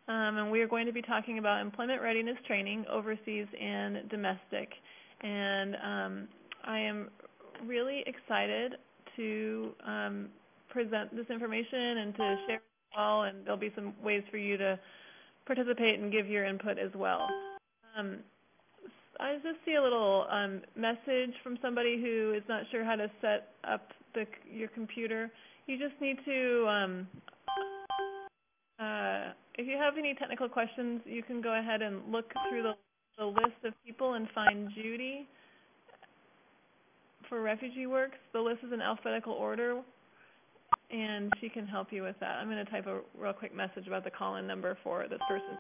and we are going to be talking about employment readiness training, overseas and domestic. And I am really excited to present this information and to share it as well, and there'll be some ways for you to participate and give your input as well. I just see a little message from somebody who is not sure how to set up your computer. You just need to, if you have any technical questions, you can go ahead and look through the list of people and find Judy for Refugee Works. The list is in alphabetical order, and she can help you with that. I'm going to type a real quick message about the call-in number for this person.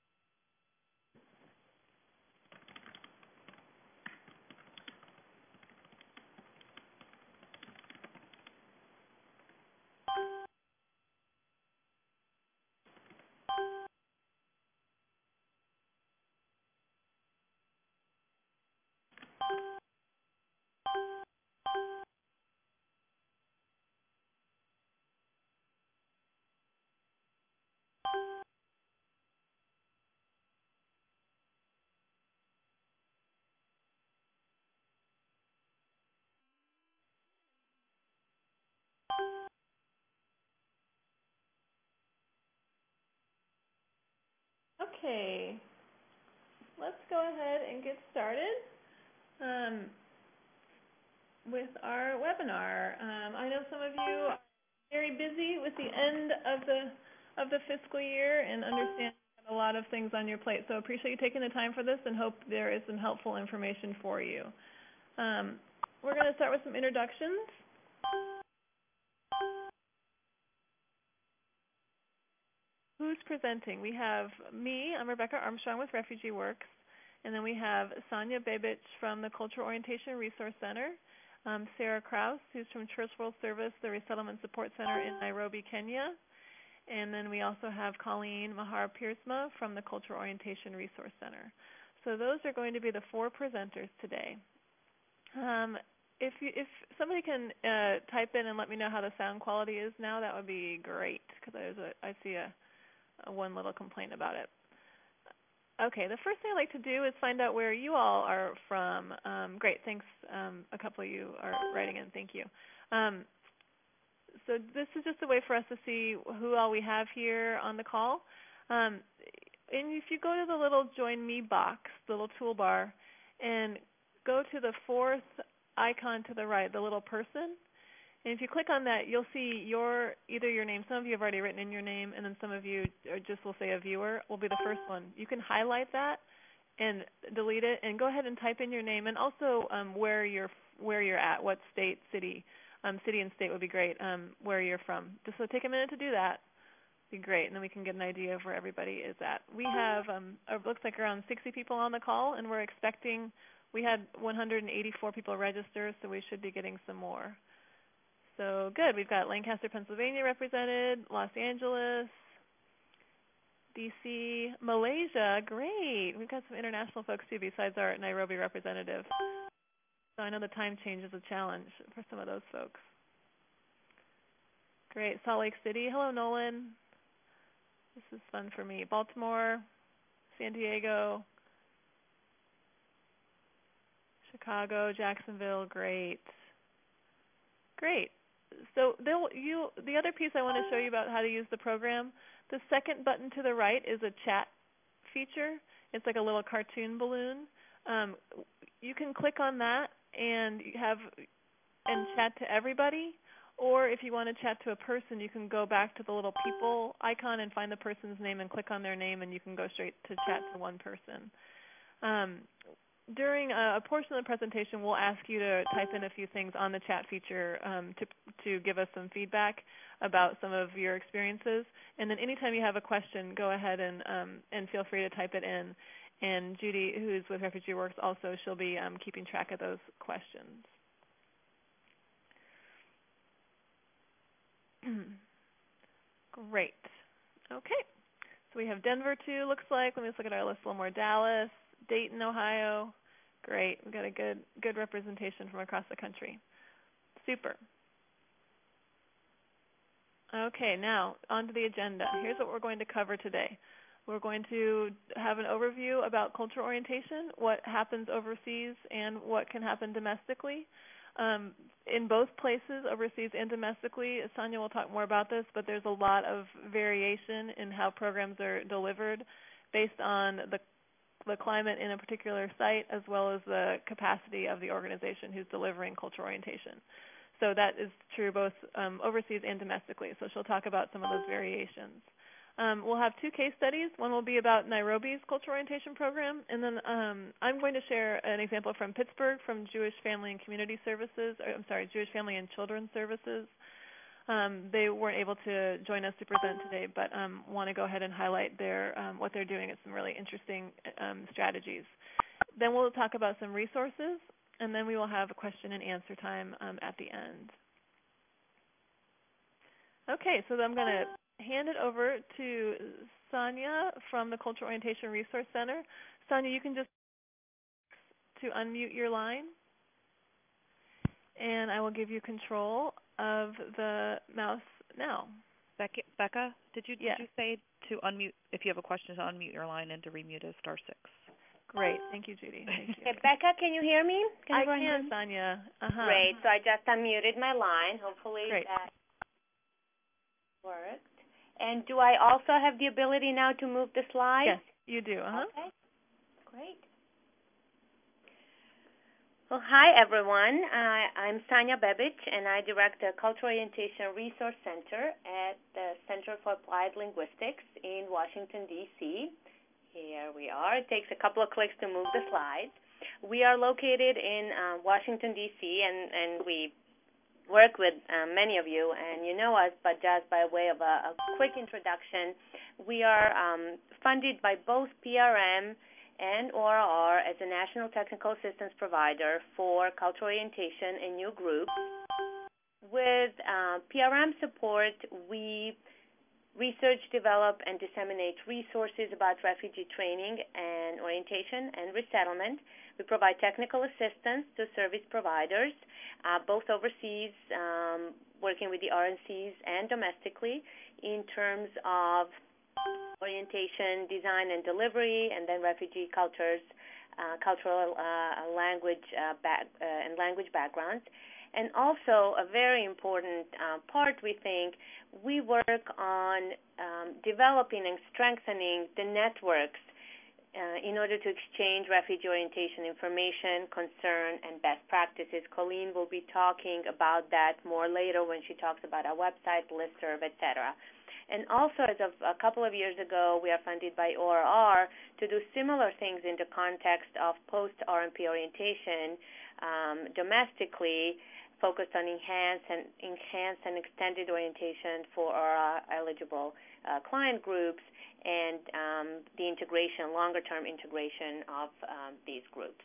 Okay, let's go ahead and get started with our webinar. I know some of you are very busy with the end of the fiscal year and understand a lot of things on your plate. So appreciate you taking the time for this and hope there is some helpful information for you. We're going to start with some introductions. Who's presenting? We have me, I'm Rebecca Armstrong with Refugee Works, and then we have Sonia Babich from the Cultural Orientation Resource Center, Sarah Krause, who's from Church World Service, the Resettlement Support Center in Nairobi, Kenya, and then we also have Colleen Mahar-Piersma from the Cultural Orientation Resource Center. So those are going to be the 4 presenters today. If somebody can type in and let me know how the sound quality is now, that would be great, because I see one little complaint about it. Okay, the first thing I'd like to do is find out where you all are from. Great, thanks. A couple of you are writing in. Thank you. So this is just a way for us to see who all we have here on the call. And if you go to the little Join Me box, the little toolbar, and go to the 4th icon to the right, the little person, and if you click on that, you'll see either your name. Some of you have already written in your name, and then some of you just will say a viewer will be the first one. You can highlight that and delete it, and go ahead and type in your name, and also where you're at, what state, city. City and state would be great, where you're from. Just so take a minute to do that. Be great, and then we can get an idea of where everybody is at. We have, it looks like around 60 people on the call, and we're expecting, we had 184 people register, so we should be getting some more. So good, we've got Lancaster, Pennsylvania represented, Los Angeles, DC, Malaysia, great. We've got some international folks too besides our Nairobi representative. So I know the time change is a challenge for some of those folks. Great, Salt Lake City, hello Nolan. This is fun for me. Baltimore, San Diego, Chicago, Jacksonville, great. Great. So the other piece I want to show you about how to use the program, the second button to the right is a chat feature. It's like a little cartoon balloon. You can click on that and chat to everybody, or if you want to chat to a person, you can go back to the little people icon and find the person's name and click on their name, and you can go straight to chat to one person. During a portion of the presentation, we'll ask you to type in a few things on the chat feature to give us some feedback about some of your experiences. And then anytime you have a question, go ahead and feel free to type it in. And Judy, who's with Refugee Works, also, she'll be keeping track of those questions. Great. Okay. So we have Denver, too, looks like. Let me just look at our list a little more. Dallas, Dayton, Ohio. Great. We've got a good representation from across the country. Super. Okay, now on to the agenda. Here's what we're going to cover today. We're going to have an overview about cultural orientation, what happens overseas, and what can happen domestically. In both places, overseas and domestically, Sonia will talk more about this, but there's a lot of variation in how programs are delivered based on the climate in a particular site as well as the capacity of the organization who's delivering cultural orientation. So that is true both overseas and domestically. So she'll talk about some of those variations. We'll have 2 case studies. One will be about Nairobi's cultural orientation program, and then I'm going to share an example from Pittsburgh from Jewish Family and Community Services, Jewish Family and Children's Services. They weren't able to join us to present today, but want to go ahead and highlight what they're doing. It's some really interesting strategies. Then we'll talk about some resources, and then we will have a question and answer time at the end. Okay, so I'm going to hand it over to Sonia from the Cultural Orientation Resource Center. Sonia, you can just to unmute your line, and I will give you control of the mouse now. Becca, did you Yes. say to unmute, if you have a question, to unmute your line and to remute is *6? Great. Thank you, Judy. Thank you. Okay, Becca, can you hear me? I can, Sonia. Great. So I just unmuted my line. Hopefully Great. that worked. And do I also have the ability now to move the slides? Yes, you do. Okay. Great. Well, hi, everyone. I'm Sonia Bebic, and I direct the Cultural Orientation Resource Center at the Center for Applied Linguistics in Washington, D.C. Here we are. It takes a couple of clicks to move the slides. We are located in Washington, D.C., and we work with many of you, and you know us, but just by way of a quick introduction, we are funded by both PRM and ORR as a national technical assistance provider for cultural orientation and new groups. With PRM support, we research, develop, and disseminate resources about refugee training and orientation and resettlement. We provide technical assistance to service providers, both overseas, working with the RNCs, and domestically in terms of orientation, design, and delivery, and then refugee cultures, cultural language and language backgrounds. And also, a very important part, we think, we work on developing and strengthening the networks in order to exchange refugee orientation information, concern, and best practices. Colleen will be talking about that more later when she talks about our website, listserv, etc. And also, as of a couple of years ago, we are funded by ORR to do similar things in the context of post-RMP orientation domestically, focused on enhanced and extended orientation for our eligible client groups and the integration, longer-term integration of these groups.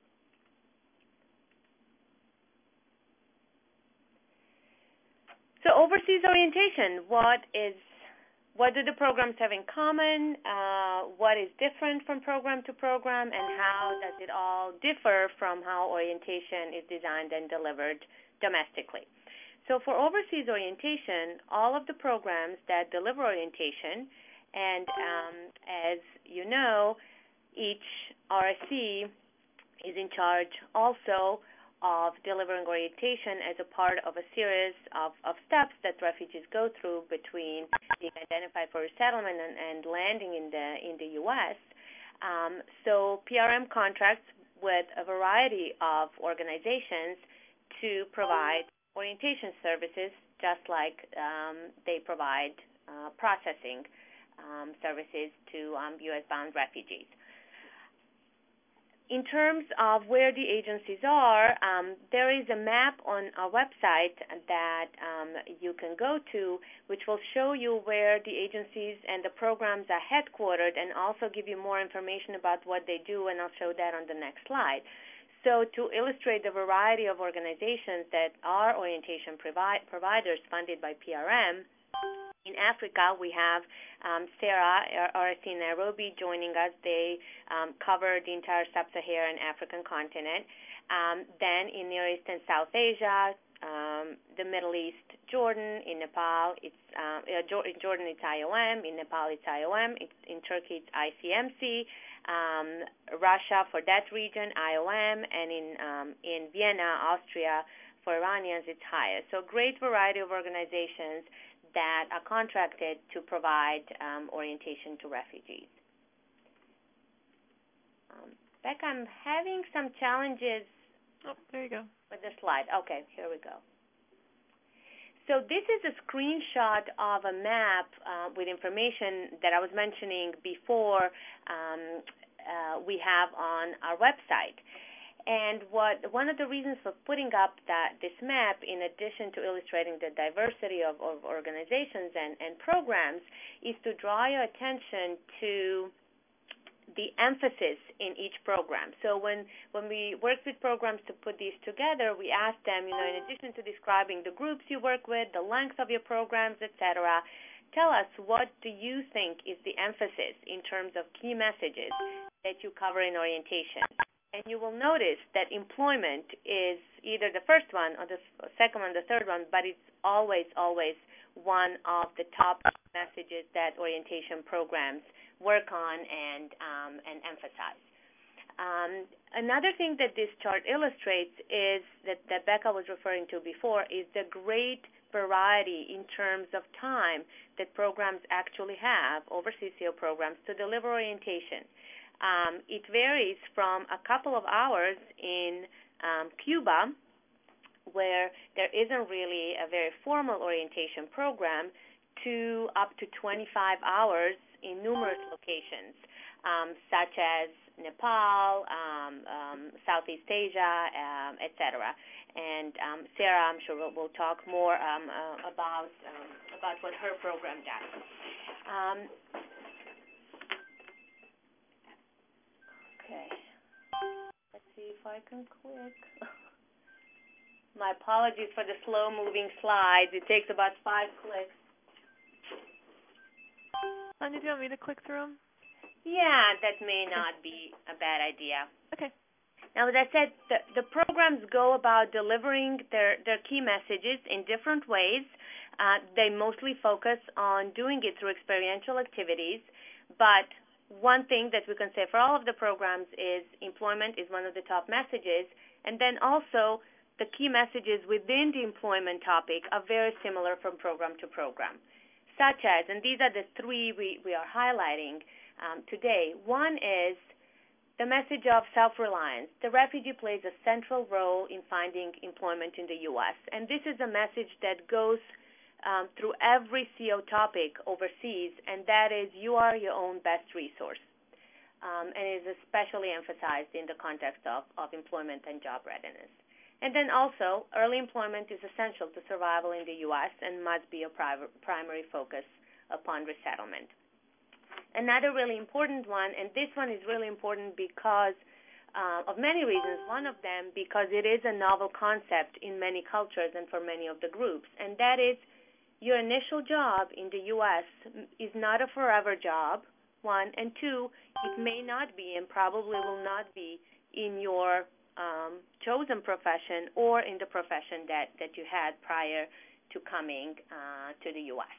So overseas orientation, what do the programs have in common? What is different from program to program, and how does it all differ from how orientation is designed and delivered domestically? So for overseas orientation, all of the programs that deliver orientation, and as you know, each RSC is in charge also of delivering orientation as a part of a series of steps that refugees go through between being identified for resettlement and landing in the U.S. So PRM contracts with a variety of organizations to provide orientation services, just like they provide processing services to U.S.-bound refugees. In terms of where the agencies are, there is a map on our website that you can go to, which will show you where the agencies and the programs are headquartered and also give you more information about what they do, and I'll show that on the next slide. So to illustrate the variety of organizations that are orientation providers funded by PRM, in Africa, we have SARA, RSC Nairobi, joining us. They cover the entire sub-Saharan African continent. Then in Near East and South Asia, the Middle East, Jordan. In Nepal, in Jordan it's IOM. In Nepal, it's IOM. In Turkey, it's ICMC. Russia for that region, IOM, and in Vienna, Austria, for Iranians, it's HIAS. So great variety of organizations that are contracted to provide orientation to refugees. Beck, I'm having some challenges. Oh, there you go. With the slide. Okay, here we go. So this is a screenshot of a map with information that I was mentioning before we have on our website. And one of the reasons for putting up this map, in addition to illustrating the diversity of organizations and programs, is to draw your attention to the emphasis in each program. So when we work with programs to put these together, we ask them, in addition to describing the groups you work with, the length of your programs, etc., tell us, what do you think is the emphasis in terms of key messages that you cover in orientation? And you will notice that employment is either the first one or the second one, the third one, but it's always one of the top messages that orientation programs work on and emphasize. Another thing that this chart illustrates is that Becca was referring to before is the great variety in terms of time that programs actually have, overseas CO programs, to deliver orientation. It varies from a couple of hours in Cuba, where there isn't really a very formal orientation program, to up to 25 hours in numerous locations, such as Nepal, Southeast Asia, etc. And Sarah, I'm sure, will talk more about what her program does. Okay. Let's see if I can click. My apologies for the slow-moving slides. It takes about 5 clicks. Sonia, do you want me to click through them? Yeah, that may not be a bad idea. Okay. Now, as I said, the programs go about delivering their key messages in different ways. They mostly focus on doing it through experiential activities, but one thing that we can say for all of the programs is employment is one of the top messages, and then also the key messages within the employment topic are very similar from program to program, such as, and these are the 3 we are highlighting today. One is the message of self-reliance. The refugee plays a central role in finding employment in the U.S., and this is a message that goes through every CO topic overseas, and that is you are your own best resource, and is especially emphasized in the context of employment and job readiness. And then also, early employment is essential to survival in the U.S. and must be a primary focus upon resettlement. Another really important one, and this one is really important because of many reasons. One of them, because it is a novel concept in many cultures and for many of the groups, and that is your initial job in the U.S. is not a forever job, one, and two, it may not be and probably will not be in your chosen profession or in the profession that you had prior to coming to the U.S.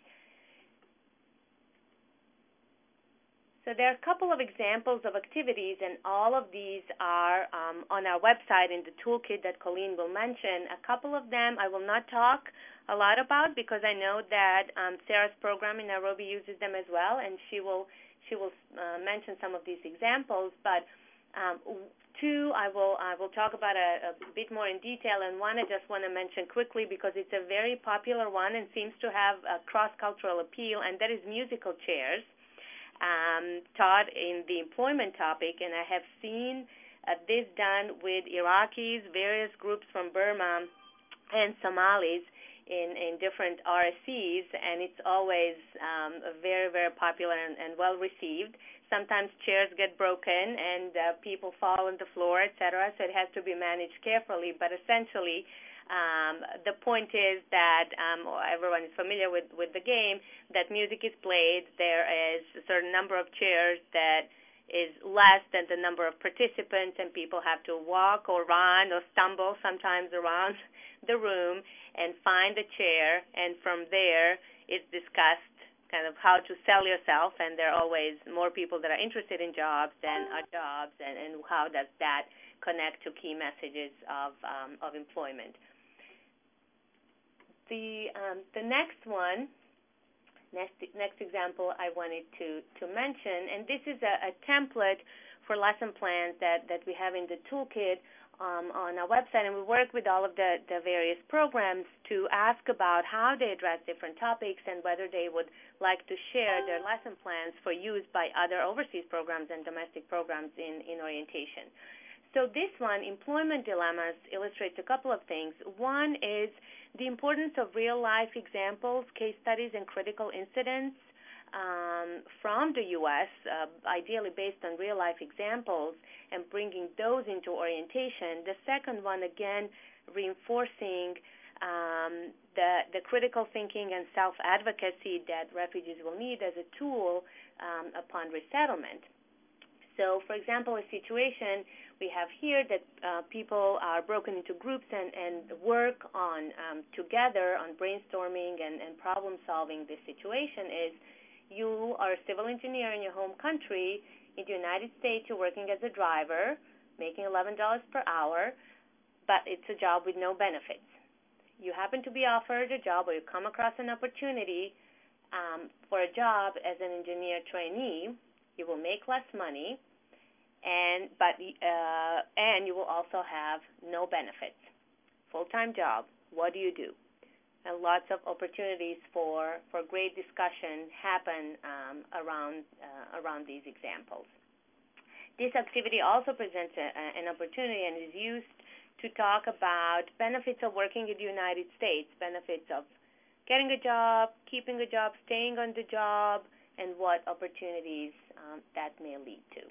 So there are a couple of examples of activities, and all of these are on our website in the toolkit that Colleen will mention. A couple of them I will not talk a lot about because I know that Sarah's program in Nairobi uses them as well, and she will mention some of these examples. But 2 I will talk about a bit more in detail, and one I just want to mention quickly because it's a very popular one and seems to have a cross-cultural appeal, and that is musical chairs. Taught in the employment topic, and I have seen this done with Iraqis, various groups from Burma, and Somalis in different RSCs, and it's always very, very popular and well received. Sometimes chairs get broken and people fall on the floor, etc., so it has to be managed carefully, but essentially the point is that everyone is familiar with the game, that music is played. There is a certain number of chairs that is less than the number of participants, and people have to walk or run or stumble sometimes around the room and find a chair, and from there it's discussed kind of how to sell yourself, and there are always more people that are interested in jobs than are jobs, and how does that connect to key messages of employment. The next one, next example I wanted to mention, and this is a template for lesson plans that we have in the toolkit on our website, and we work with all of the various programs to ask about how they address different topics and whether they would like to share their lesson plans for use by other overseas programs and domestic programs in orientation. So this one, Employment Dilemmas, illustrates a couple of things. One is the importance of real-life examples, case studies, and critical incidents from the U.S., ideally based on real-life examples, and bringing those into orientation. The second one, again, reinforcing the critical thinking and self-advocacy that refugees will need as a tool upon resettlement. So, for example, a situation we have here that people are broken into groups and work on together on brainstorming and problem solving this situation is you are a civil engineer in your home country. In the United States, you're working as a driver, making $11 per hour, but it's a job with no benefits. You happen to be offered a job, or you come across an opportunity for a job as an engineer trainee. You will make less money, and you will also have no benefits. Full-time job. What do you do? And lots of opportunities for great discussion happen around these examples. This activity also presents an opportunity and is used to talk about benefits of working in the United States, benefits of getting a job, keeping a job, staying on the job, and what opportunities that may lead to.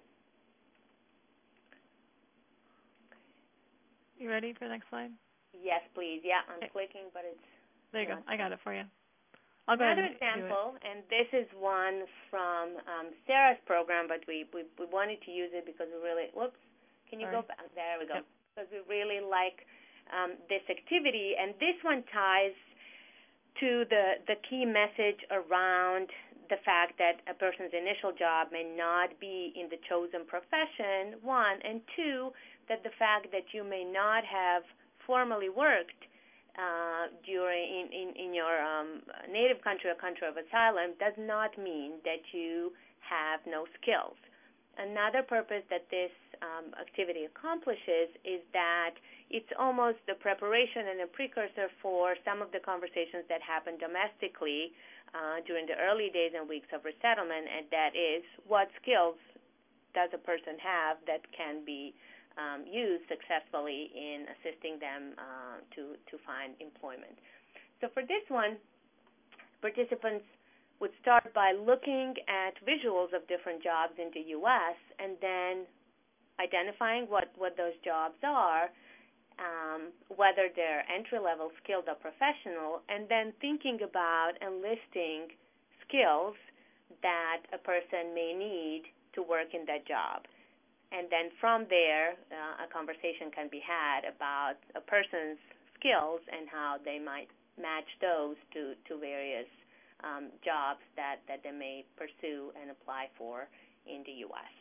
You ready for the next slide? Yes, please. Yeah, I'm clicking, but it's... There you go. I got it for you. I'll go Another ahead and example, and this is one from Sarah's program, but we wanted to use it because we really... Whoops. Can you go back? There we go. Yep. Because we really like this activity, and this one ties to the key message around the fact that a person's initial job may not be in the chosen profession, one, and two, that the fact that you may not have formally worked in your native country or country of asylum does not mean that you have no skills. Another purpose that this activity accomplishes is that it's almost the preparation and a precursor for some of the conversations that happen domestically during the early days and weeks of resettlement, and that is, what skills does a person have that can be used successfully in assisting them to find employment. So for this one, participants would start by looking at visuals of different jobs in the U.S. and then identifying what those jobs are, whether they're entry-level, skilled, or professional, and then thinking about and listing skills that a person may need to work in that job. And then from there, a conversation can be had about a person's skills and how they might match those to various jobs that they may pursue and apply for in the U.S.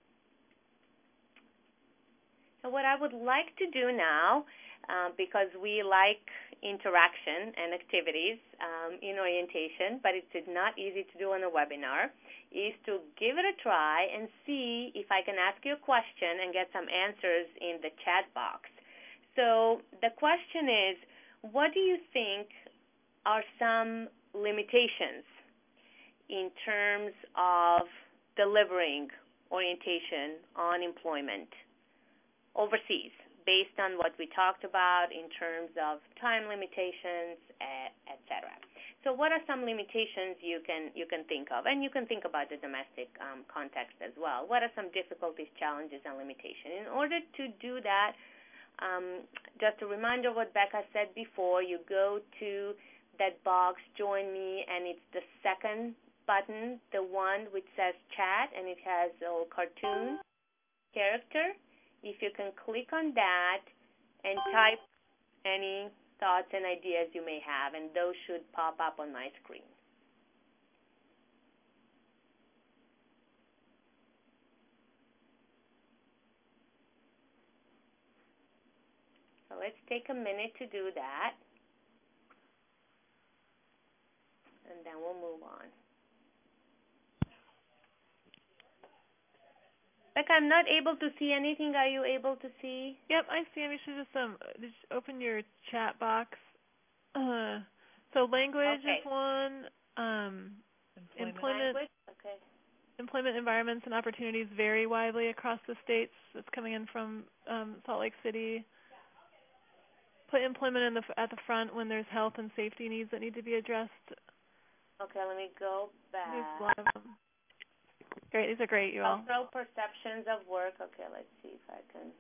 So what I would like to do now, because we like interaction and activities in orientation, but it's not easy to do on a webinar, is to give it a try and see if I can ask you a question and get some answers in the chat box. So the question is, what do you think are some limitations in terms of delivering orientation on employment overseas, based on what we talked about in terms of time limitations, etc. So what are some limitations you can think of? And you can think about the domestic context as well. What are some difficulties, challenges, and limitations? In order to do that, just a reminder of what Becca said before, you go to that box, Join Me, and it's the second button, the one which says chat, and it has a little cartoon character. If you can click on that and type any thoughts and ideas you may have, and those should pop up on my screen. So let's take a minute to do that, and then we'll move on. Becca, I'm not able to see anything. Are you able to see? Yep, I see. You should just open your chat box. So language is one. Employment. Okay. Employment environments and opportunities vary widely across the states. It's coming in from Salt Lake City. Put employment at the front when there's health and safety needs that need to be addressed. Okay, let me go back. There's a lot of them. Great, these are great, you all. Cultural perceptions of work. Okay, let's see if I can.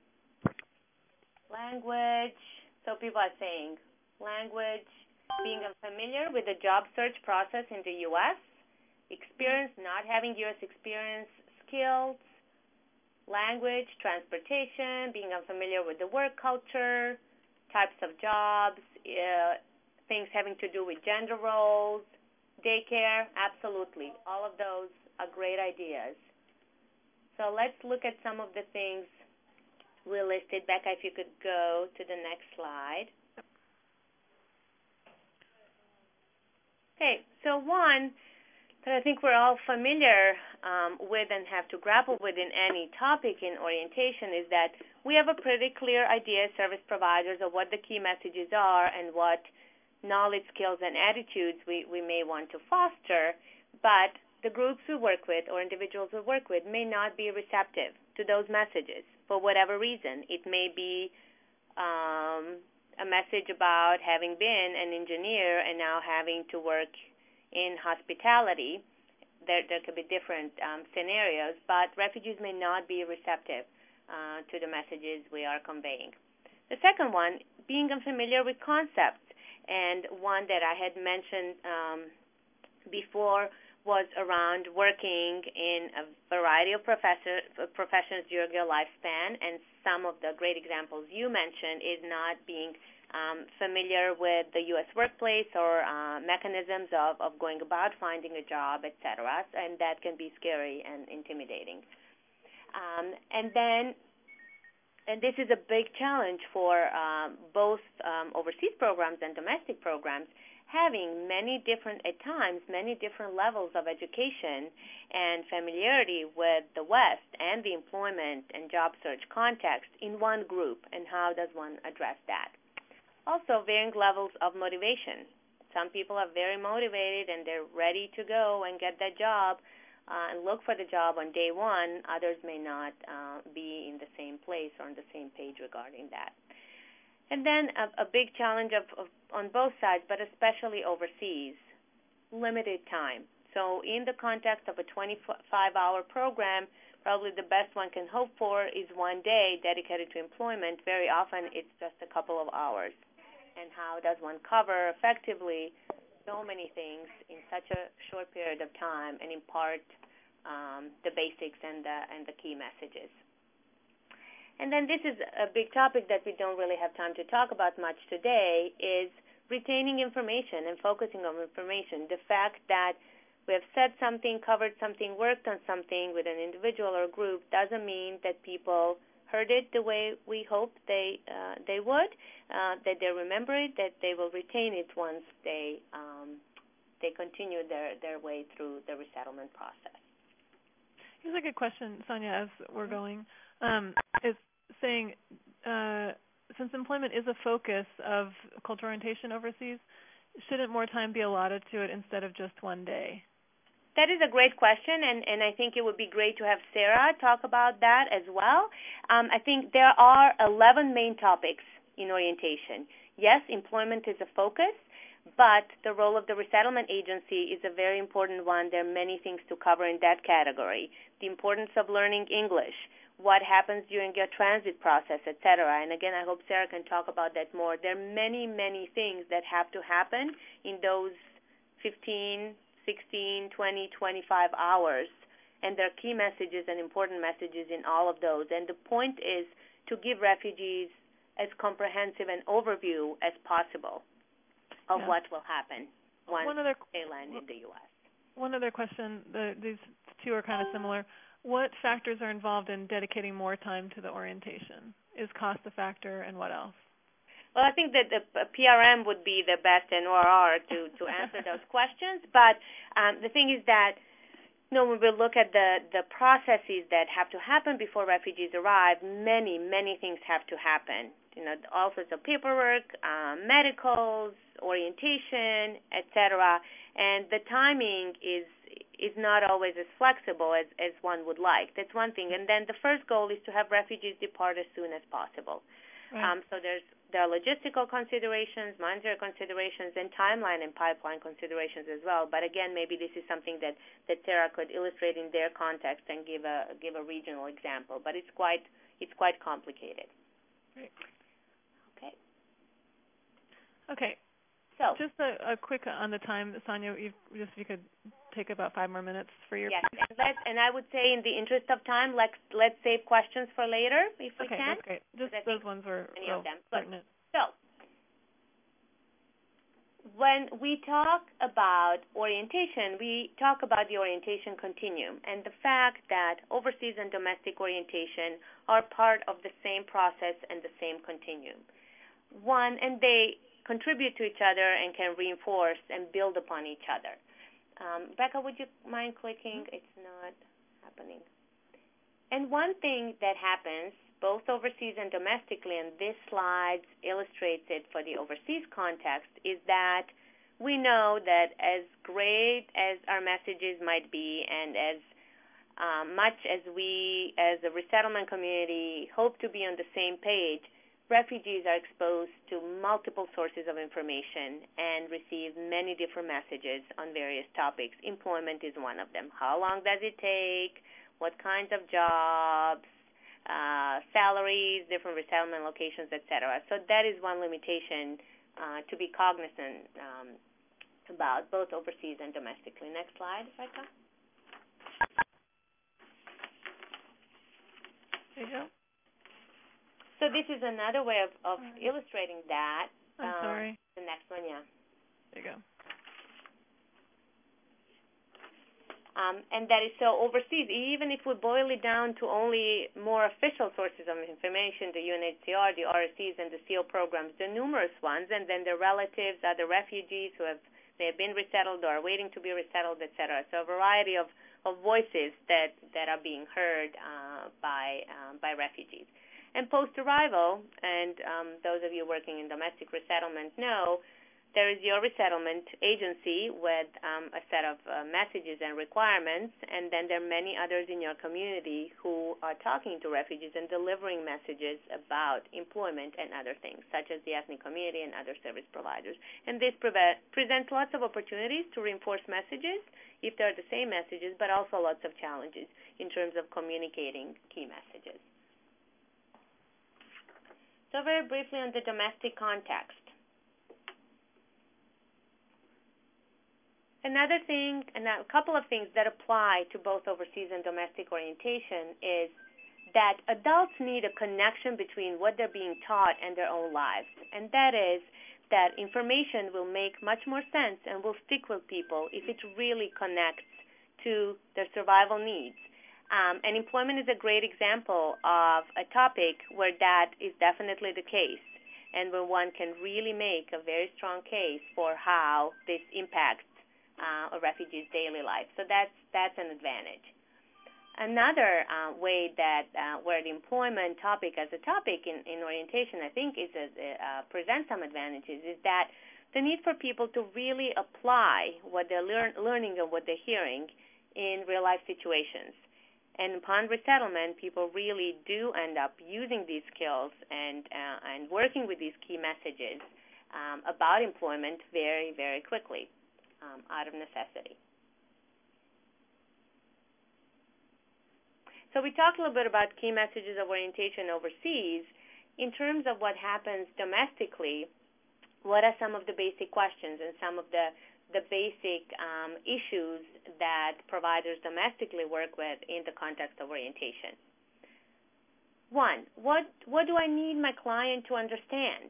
Language. So people are saying language, being unfamiliar with the job search process in the U.S., experience, not having U.S. experience, skills, language, transportation, being unfamiliar with the work culture, types of jobs, things having to do with gender roles, daycare, absolutely. All of those are great ideas. So let's look at some of the things we listed. Becca, if you could go to the next slide. Okay, so one that I think we're all familiar with and have to grapple with in any topic in orientation is that we have a pretty clear idea, service providers, of what the key messages are and what knowledge, skills, and attitudes we may want to foster, but the groups we work with or individuals we work with may not be receptive to those messages for whatever reason. It may be a message about having been an engineer and now having to work in hospitality. There could be different scenarios, but refugees may not be receptive to the messages we are conveying. The second one, being unfamiliar with concepts, and one that I had mentioned before was around working in a variety of professions during your lifespan, and some of the great examples you mentioned is not being familiar with the U.S. workplace or mechanisms of going about finding a job, etc., and that can be scary and intimidating. And this is a big challenge for both overseas programs and domestic programs, having many different levels of education and familiarity with the West and the employment and job search context in one group, and how does one address that? Also, varying levels of motivation. Some people are very motivated and they're ready to go and get that job and look for the job on day one. Others may not be in the same place or on the same page regarding that. And then a big challenge on both sides, but especially overseas, limited time. So in the context of a 25-hour program, probably the best one can hope for is one day dedicated to employment. Very often it's just a couple of hours. And how does one cover effectively so many things in such a short period of time and impart the basics and the key messages? And then this is a big topic that we don't really have time to talk about much today, is retaining information and focusing on information. The fact that we have said something, covered something, worked on something with an individual or group doesn't mean that people heard it the way we hoped they would, that they remember it, that they will retain it once they continue their way through the resettlement process. Here's a good question, Sonia, as we're going. Is saying, since employment is a focus of cultural orientation overseas, shouldn't more time be allotted to it instead of just one day? That is a great question, and I think it would be great to have Sarah talk about that as well. I think there are 11 main topics in orientation. Yes, employment is a focus, but the role of the resettlement agency is a very important one. There are many things to cover in that category. The importance of learning English, what happens during your transit process, etc. And again, I hope Sarah can talk about that more. There are many, many things that have to happen in those 15, 16, 20, 25 hours, and there are key messages and important messages in all of those. And the point is to give refugees as comprehensive an overview as possible of what will happen once they land in the U.S. One other question. These two are kind of similar. What factors are involved in dedicating more time to the orientation? Is cost a factor, and what else? Well, I think that the PRM would be the best in ORR to answer those questions. But the thing is that, when we look at the processes that have to happen before refugees arrive, many things have to happen. All sorts of paperwork, medicals, orientation, etc. And the timing is not always as flexible as one would like. That's one thing. And then the first goal is to have refugees depart as soon as possible. Right. So there are logistical considerations, monetary considerations, and timeline and pipeline considerations as well. But again, maybe this is something that Tara could illustrate in their context and give a regional example. But it's quite complicated. Great. Okay. So just a quick on the time, Sonia. If you could take about 5 more minutes for your. Yes, and I would say, in the interest of time, let's save questions for later if we can. Okay, that's great. Just those ones were pertinent. So, when we talk about orientation, we talk about the orientation continuum and the fact that overseas and domestic orientation are part of the same process and the same continuum. And they contribute to each other and can reinforce and build upon each other. Becca, would you mind clicking? It's not happening. And one thing that happens both overseas and domestically, and this slide illustrates it for the overseas context, is that we know that as great as our messages might be and as much as we as a resettlement community hope to be on the same page, refugees are exposed to multiple sources of information and receive many different messages on various topics. Employment is one of them. How long does it take? What kinds of jobs? Salaries, different resettlement locations, etc. So that is one limitation to be cognizant about, both overseas and domestically. Next slide, Becca. There you go. So this is another way of illustrating that. I'm sorry. The next one, yeah. There you go. And that is so overseas. Even if we boil it down to only more official sources of information, the UNHCR, the RSCs, and the CO programs, the numerous ones, and then the relatives, other refugees who have been resettled or are waiting to be resettled, etc. So a variety of voices that are being heard by refugees. And post-arrival, and those of you working in domestic resettlement know, there is your resettlement agency with a set of messages and requirements, and then there are many others in your community who are talking to refugees and delivering messages about employment and other things, such as the ethnic community and other service providers. And this presents lots of opportunities to reinforce messages, if they're the same messages, but also lots of challenges in terms of communicating key messages. So very briefly on the domestic context. Another thing, and a couple of things that apply to both overseas and domestic orientation is that adults need a connection between what they're being taught and their own lives. And that is that information will make much more sense and will stick with people if it really connects to their survival needs. And employment is a great example of a topic where that is definitely the case, and where one can really make a very strong case for how this impacts a refugee's daily life. So that's an advantage. Another way that where the employment topic as a topic in orientation, I think, presents some advantages, is that the need for people to really apply what they're learning and what they're hearing in real-life situations. And upon resettlement, people really do end up using these skills and working with these key messages about employment very, very quickly out of necessity. So we talked a little bit about key messages of orientation overseas. In terms of what happens domestically, what are some of the basic questions and some of the the basic issues that providers domestically work with in the context of orientation. One, what do I need my client to understand?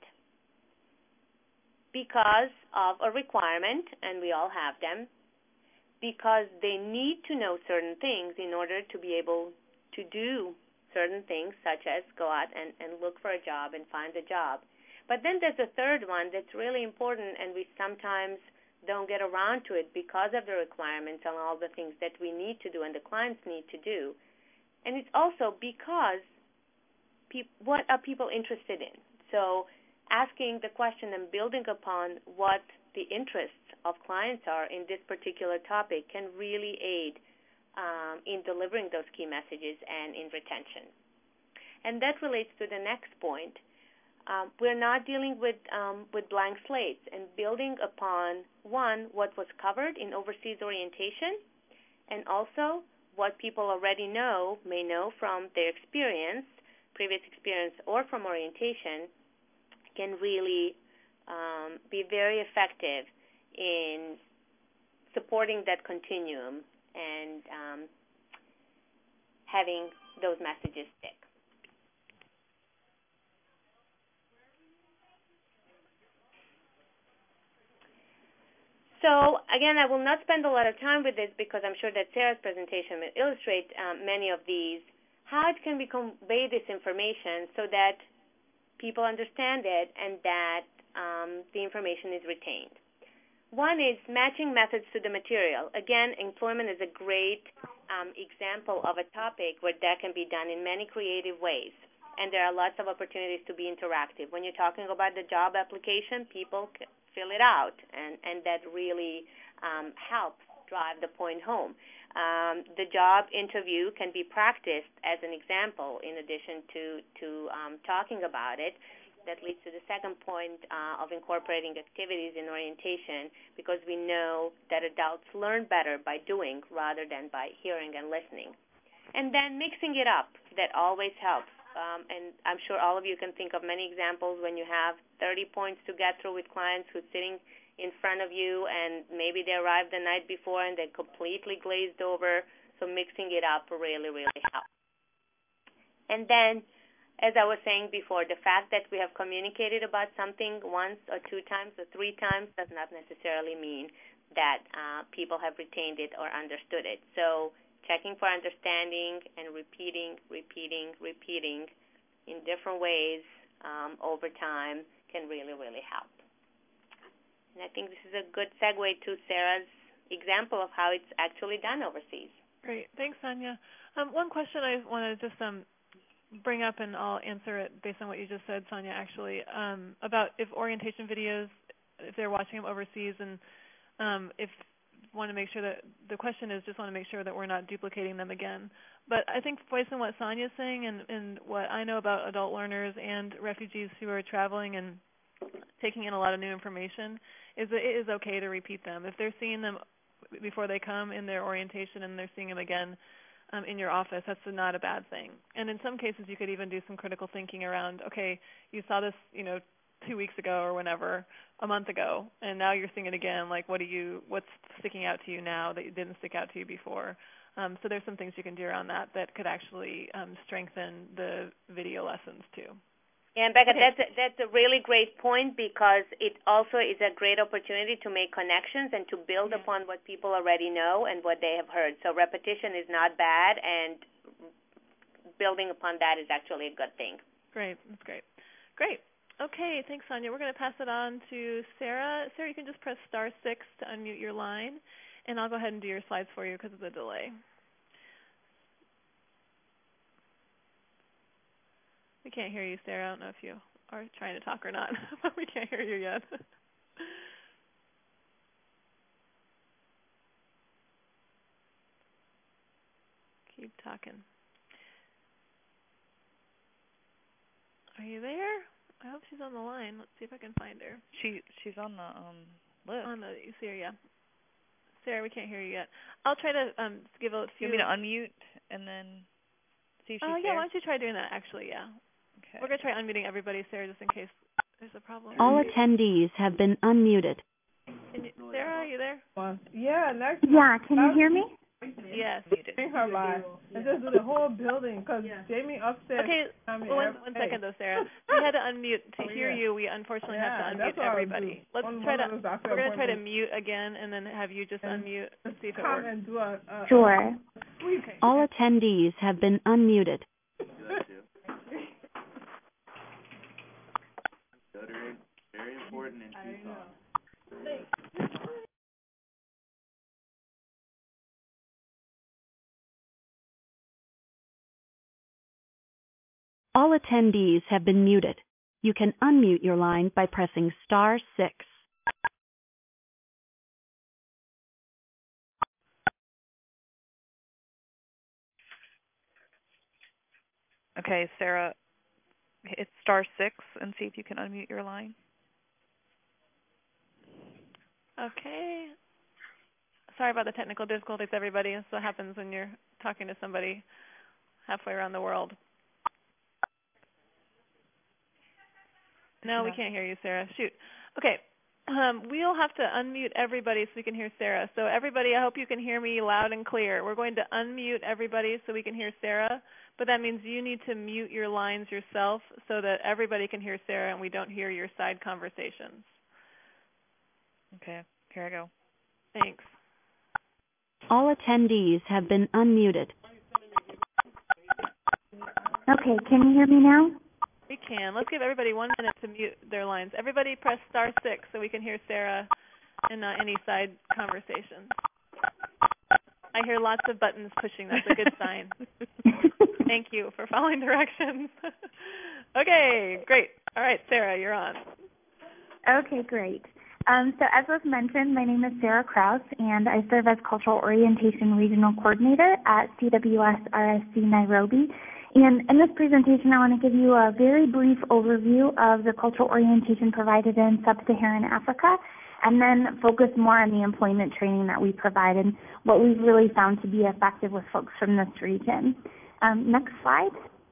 Because of a requirement, and we all have them, because they need to know certain things in order to be able to do certain things, such as go out and look for a job and find a job. But then there's a third one that's really important, and we sometimes don't get around to it because of the requirements and all the things that we need to do and the clients need to do. And it's also because what are people interested in? So asking the question and building upon what the interests of clients are in this particular topic can really aid in delivering those key messages and in retention. And that relates to the next point. We're not dealing with blank slates and building upon, one, what was covered in overseas orientation, and also what people already may know from their experience, previous experience, or from orientation, can really be very effective in supporting that continuum and having those messages stick. So again, I will not spend a lot of time with this because I'm sure that Sarah's presentation will illustrate many of these, how it can be convey this information so that people understand it and that the information is retained. One is matching methods to the material. Again, employment is a great example of a topic where that can be done in many creative ways, and there are lots of opportunities to be interactive. When you're talking about the job application, people fill it out, and that really helps drive the point home. The job interview can be practiced as an example in addition to talking about it. That leads to the second point of incorporating activities in orientation, because we know that adults learn better by doing rather than by hearing and listening. And then mixing it up, that always helps. And I'm sure all of you can think of many examples when you have 30 points to get through with clients who's sitting in front of you, and maybe they arrived the night before and they're completely glazed over, so mixing it up really, really helps. And then, as I was saying before, the fact that we have communicated about something once or two times or three times does not necessarily mean that people have retained it or understood it. So checking for understanding and repeating in different ways over time can really, really help. And I think this is a good segue to Sarah's example of how it's actually done overseas. Great. Thanks, Sonia. One question I want to just bring up, and I'll answer it based on what you just said, Sonia, actually, about if orientation videos, if they're watching them overseas, and if want to make sure that the question is just want to make sure that we're not duplicating them again. But I think based on what Sonia's saying and what I know about adult learners and refugees who are traveling and taking in a lot of new information, is that it is okay to repeat them. If they're seeing them before they come in their orientation and they're seeing them again in your office, that's not a bad thing. And in some cases, you could even do some critical thinking around, okay, you saw this, 2 weeks ago or whenever, a month ago, and now you're seeing it again. Like, what's sticking out to you now that didn't stick out to you before? So there's some things you can do around that could actually strengthen the video lessons too. Yeah, and Becca, that's a really great point, because it also is a great opportunity to make connections and to build upon what people already know and what they have heard. So repetition is not bad, and building upon that is actually a good thing. Great. That's great. Great. Okay, thanks, Sonia. We're going to pass it on to Sarah. Sarah, you can just press *6 to unmute your line, and I'll go ahead and do your slides for you because of the delay. We can't hear you, Sarah. I don't know if you are trying to talk or not, but we can't hear you yet. Keep talking. Are you there? I hope she's on the line. Let's see if I can find her. She's on the list. You see her, yeah. Sarah, we can't hear you yet. I'll try to give a few. You want me to unmute and then see if she's there? Yeah, why don't you try doing that, actually, yeah. Okay. We're going to try unmuting everybody, Sarah, just in case there's a problem. All attendees have been unmuted. Sarah, are you there? Yeah, next. Yeah, can you hear me? Yes. Bring her by and just do the whole building because Jamie upstairs. Okay, one second though, Sarah. We had to unmute to hear you. We unfortunately have to unmute everybody. We're going to try to mute again and then have you just unmute and see if it works. And do sure. Okay. All attendees have been unmuted. Very important in Tucson. All attendees have been muted. You can unmute your line by pressing *6. Okay, Sarah, hit *6 and see if you can unmute your line. Okay. Sorry about the technical difficulties, everybody. That's what happens when you're talking to somebody halfway around the world. No, we can't hear you, Sarah. Shoot. Okay. We'll have to unmute everybody so we can hear Sarah. So everybody, I hope you can hear me loud and clear. We're going to unmute everybody so we can hear Sarah, but that means you need to mute your lines yourself so that everybody can hear Sarah and we don't hear your side conversations. Okay, here I go. Thanks. All attendees have been unmuted. Okay, can you hear me now? We can. Let's give everybody 1 minute to mute their lines. Everybody press *6 so we can hear Sarah and not any side conversations. I hear lots of buttons pushing. That's a good sign. Thank you for following directions. Okay, great. All right, Sarah, you're on. Okay, great. So as was mentioned, my name is Sarah Krause, and I serve as Cultural Orientation Regional Coordinator at CWS RSC Nairobi. And in this presentation, I want to give you a very brief overview of the cultural orientation provided in Sub-Saharan Africa, and then focus more on the employment training that we provide and what we've really found to be effective with folks from this region. Next slide.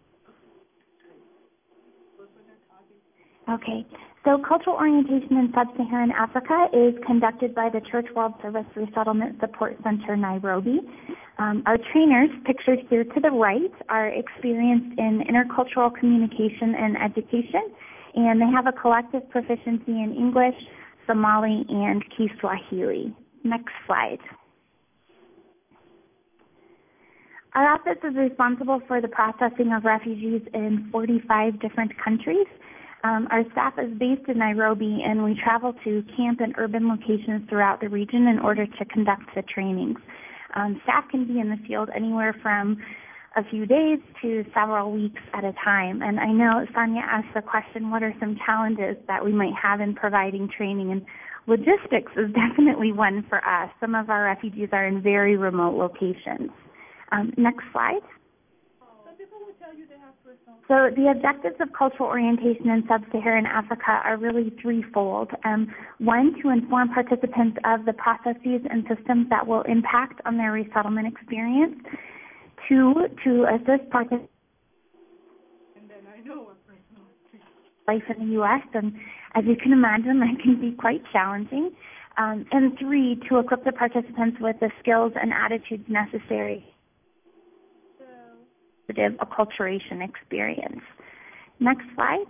Okay, so cultural orientation in Sub-Saharan Africa is conducted by the Church World Service Resettlement Support Center, Nairobi. Our trainers, pictured here to the right, are experienced in intercultural communication and education, and they have a collective proficiency in English, Somali, and Kiswahili. Next slide. Our office is responsible for the processing of refugees in 45 different countries. Our staff is based in Nairobi, and we travel to camp and urban locations throughout the region in order to conduct the trainings. Staff can be in the field anywhere from a few days to several weeks at a time. And I know Sonia asked the question, what are some challenges that we might have in providing training? And logistics is definitely one for us. Some of our refugees are in very remote locations. Next slide. So the objectives of cultural orientation in Sub-Saharan Africa are really threefold. One, to inform participants of the processes and systems that will impact on their resettlement experience. Two, to assist participants life in the U.S., and as you can imagine, that can be quite challenging. And three, to equip the participants with the skills and attitudes necessary acculturation experience. Next slide.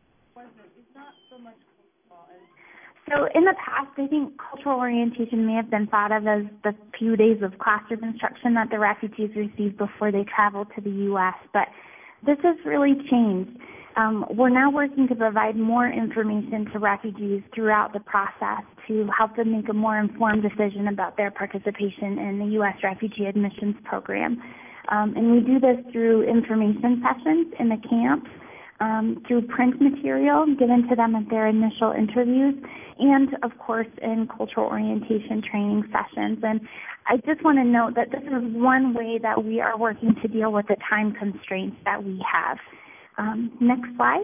So in the past, I think cultural orientation may have been thought of as the few days of classroom instruction that the refugees receive before they travel to the U.S., but this has really changed. We're now working to provide more information to refugees throughout the process to help them make a more informed decision about their participation in the U.S. Refugee Admissions Program. And we do this through information sessions in the camps, through print material given to them at their initial interviews, and of course in cultural orientation training sessions. And I just want to note that this is one way that we are working to deal with the time constraints that we have. Next slide.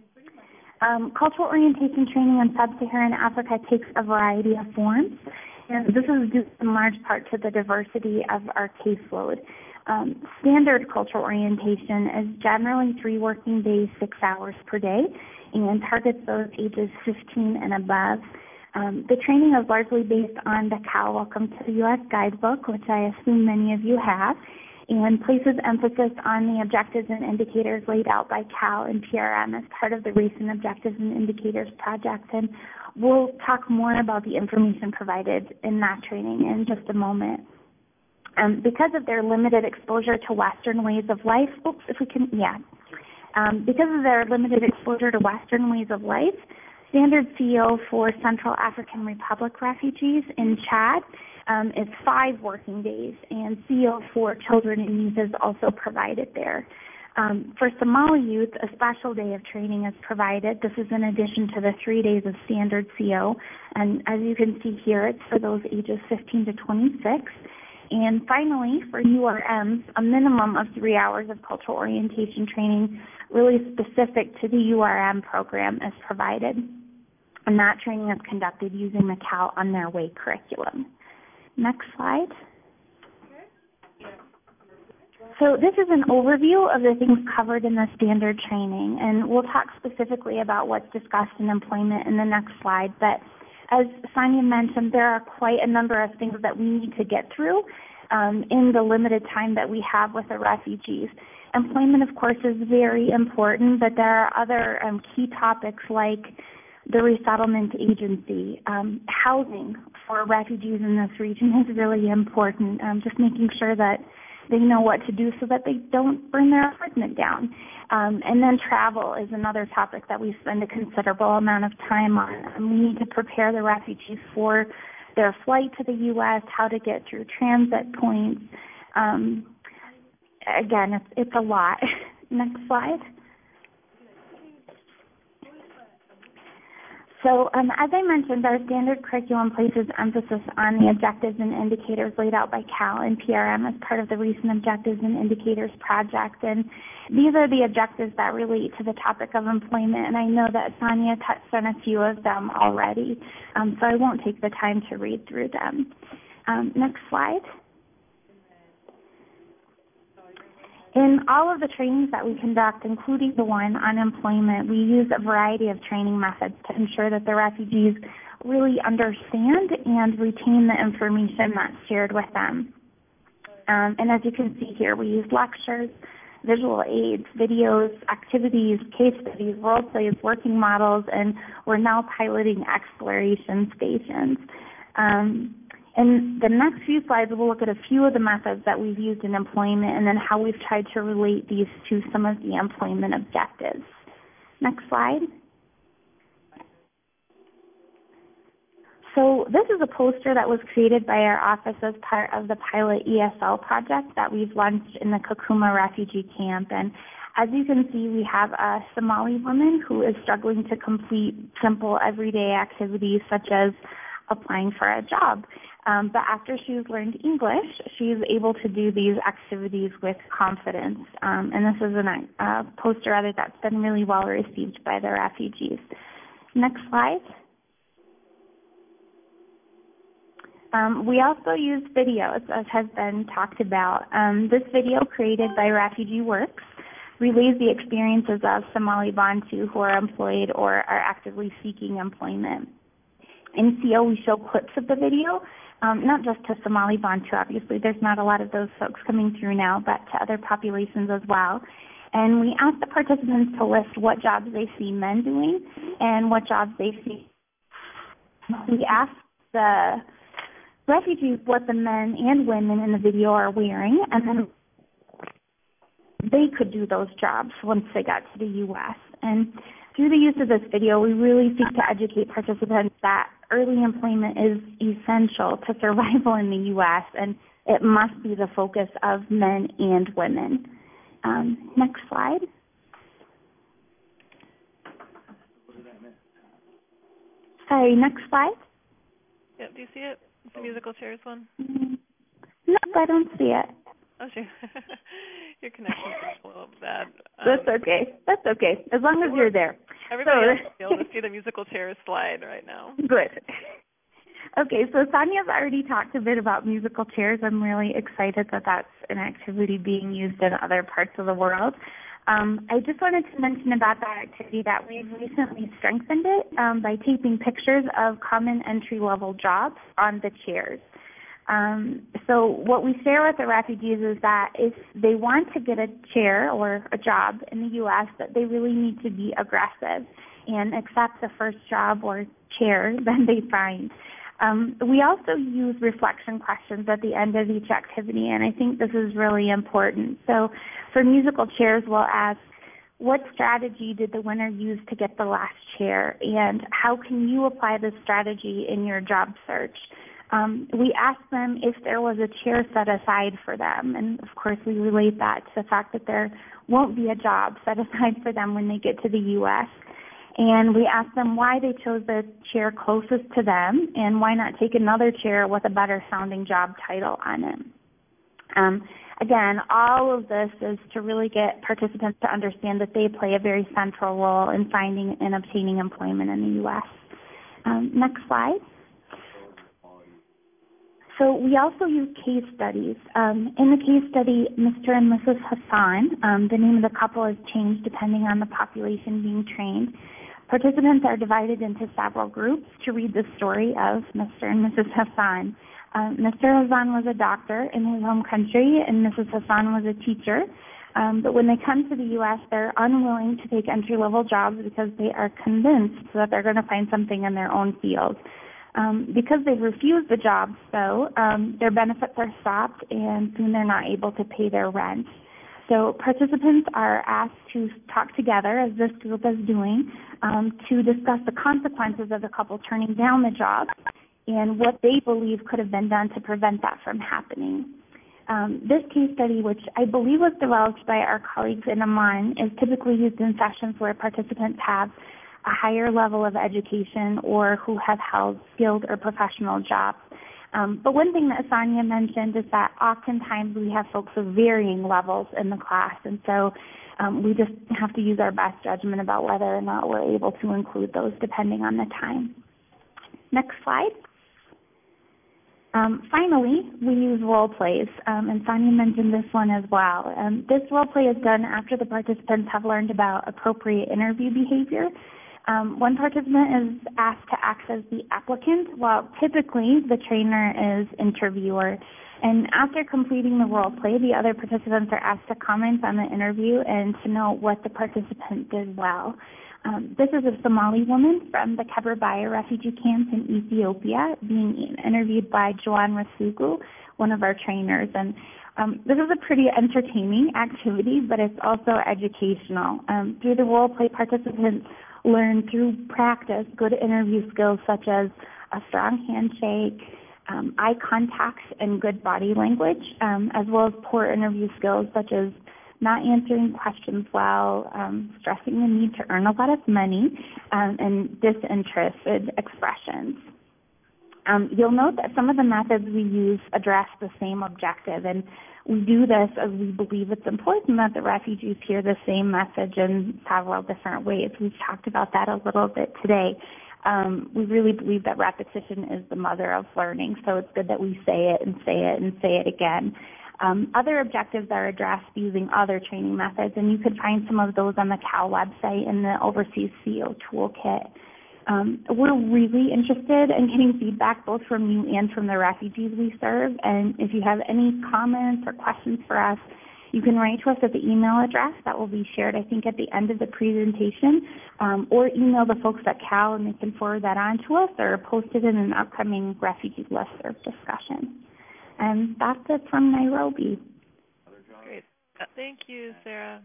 Cultural orientation training in Sub-Saharan Africa takes a variety of forms. and this is due in large part to the diversity of our caseload. Standard cultural orientation is generally 3 working days, 6 hours per day, and targets those ages 15 and above. The training is largely based on the Cal Welcome to the U.S. Guidebook, which I assume many of you have, and places emphasis on the objectives and indicators laid out by Cal and PRM as part of the recent Objectives and Indicators project. And we'll talk more about the information provided in that training in just a moment. Because of their limited exposure to Western ways of life, because of their limited exposure to Western ways of life, standard CO for Central African Republic refugees in Chad is 5 working days, and CO for children and youth is also provided there. For Somali youth, a special day of training is provided. This is in addition to the 3 days of standard CO, and as you can see here, it's for those ages 15 to 26. And finally, for URMs, a minimum of 3 hours of cultural orientation training really specific to the URM program is provided. And that training is conducted using the Cal On Their Way curriculum. Next slide. So this is an overview of the things covered in the standard training, and we'll talk specifically about what's discussed in employment in the next slide. But as Sonia mentioned, there are quite a number of things that we need to get through in the limited time that we have with the refugees. Employment, of course, is very important, but there are other key topics like the resettlement agency. Housing for refugees in this region is really important, just making sure that they know what to do so that they don't burn their apartment down. And then travel is another topic that we spend a considerable amount of time on. We need to prepare the refugees for their flight to the U.S., how to get through transit points. Again, it's a lot. Next slide. So as I mentioned, our standard curriculum places emphasis on the objectives and indicators laid out by Cal and PRM as part of the recent Objectives and Indicators project. And these are the objectives that relate to the topic of employment. And I know that Sonia touched on a few of them already, so I won't take the time to read through them. Next slide. In all of the trainings that we conduct, including the one on employment, we use a variety of training methods to ensure that the refugees really understand and retain the information that's shared with them. And as you can see here, we use lectures, visual aids, videos, activities, case studies, role plays, working models, and we're now piloting exploration stations. In the next few slides, we'll look at a few of the methods that we've used in employment and then how we've tried to relate these to some of the employment objectives. Next slide. So this is a poster that was created by our office as part of the pilot ESL project that we've launched in the Kakuma refugee camp. And as you can see, we have a Somali woman who is struggling to complete simple everyday activities such as applying for a job. But after she's learned English, she's able to do these activities with confidence. And this is a poster that's been really well received by the refugees. Next slide. We also use videos, as has been talked about. This video, created by Refugee Works, relays the experiences of Somali Bantu who are employed or are actively seeking employment. In CO, we show clips of the video, not just to Somali Bantu, obviously. There's not a lot of those folks coming through now, but to other populations as well. And we ask the participants to list what jobs they see men doing and what jobs they see. We ask the refugees what the men and women in the video are wearing, and then they could do those jobs once they got to the U.S. And through the use of this video, we really seek to educate participants that early employment is essential to survival in the U.S., and it must be the focus of men and women. Next slide. Sorry, next slide. Yep, do you see it? The musical chairs one? No, I don't see it. Oh, sure. Your connection's a little bad. That's okay. That's okay. As long as you're there. Everybody else will be able to see the musical chairs slide right now. Good. Okay, so Sonia's already talked a bit about musical chairs. I'm really excited that that's an activity being used in other parts of the world. I just wanted to mention about that activity that we've recently strengthened it by taping pictures of common entry-level jobs on the chairs. So what we share with the refugees is that if they want to get a chair or a job in the U.S., that they really need to be aggressive and accept the first job or chair that they find. We also use reflection questions at the end of each activity, and I think this is really important. So for musical chairs, we'll ask, what strategy did the winner use to get the last chair, and how can you apply this strategy in your job search? We ask them if there was a chair set aside for them, and of course we relate that to the fact that there won't be a job set aside for them when they get to the U.S., and we ask them why they chose the chair closest to them and why not take another chair with a better sounding job title on it. Again, all of this is to really get participants to understand that they play a very central role in finding and obtaining employment in the U.S. Next slide. So we also use case studies. In the case study, Mr. and Mrs. Hassan, the name of the couple is changed depending on the population being trained. Participants are divided into several groups to read the story of Mr. and Mrs. Hassan. Mr. Hassan was a doctor in his home country, and Mrs. Hassan was a teacher. But when they come to the U.S., they're unwilling to take entry-level jobs because they are convinced that they're going to find something in their own field. Because they've refused the jobs, though, their benefits are stopped, and soon they're not able to pay their rent. So participants are asked to talk together, as this group is doing, to discuss the consequences of the couple turning down the job and what they believe could have been done to prevent that from happening. This case study, which I believe was developed by our colleagues in Amman, is typically used in sessions where participants have a higher level of education or who have held skilled or professional jobs. But one thing that Sonia mentioned is that oftentimes we have folks of varying levels in the class, and so we just have to use our best judgment about whether or not we're able to include those depending on the time. Next slide. Finally, we use role plays, and Sonia mentioned this one as well. This role play is done after the participants have learned about appropriate interview behavior. One participant is asked to act as the applicant, while typically the trainer is interviewer. And after completing the role play, the other participants are asked to comment on the interview and to note what the participant did well. This is a Somali woman from the Keberbaya refugee camp in Ethiopia being interviewed by Joan Rasugu, one of our trainers. And this is a pretty entertaining activity, but it's also educational. Through the role play, participants learn through practice good interview skills such as a strong handshake, eye contact, and good body language, as well as poor interview skills such as not answering questions well, stressing the need to earn a lot of money, and disinterested expressions. You'll note that some of the methods we use address the same objective, and we do this as we believe it's important that the refugees hear the same message in several different ways. We've talked about that a little bit today. We really believe that repetition is the mother of learning, so it's good that we say it and say it and say it again. Other objectives are addressed using other training methods, and you can find some of those on the CAL website in the Overseas CO Toolkit. We're really interested in getting feedback both from you and from the refugees we serve, and if you have any comments or questions for us, you can write to us at the email address that will be shared, I think, at the end of the presentation, or email the folks at CAL and they can forward that on to us or post it in an upcoming refugee listserv discussion. And that's it from Nairobi. Great. Thank you, Sarah.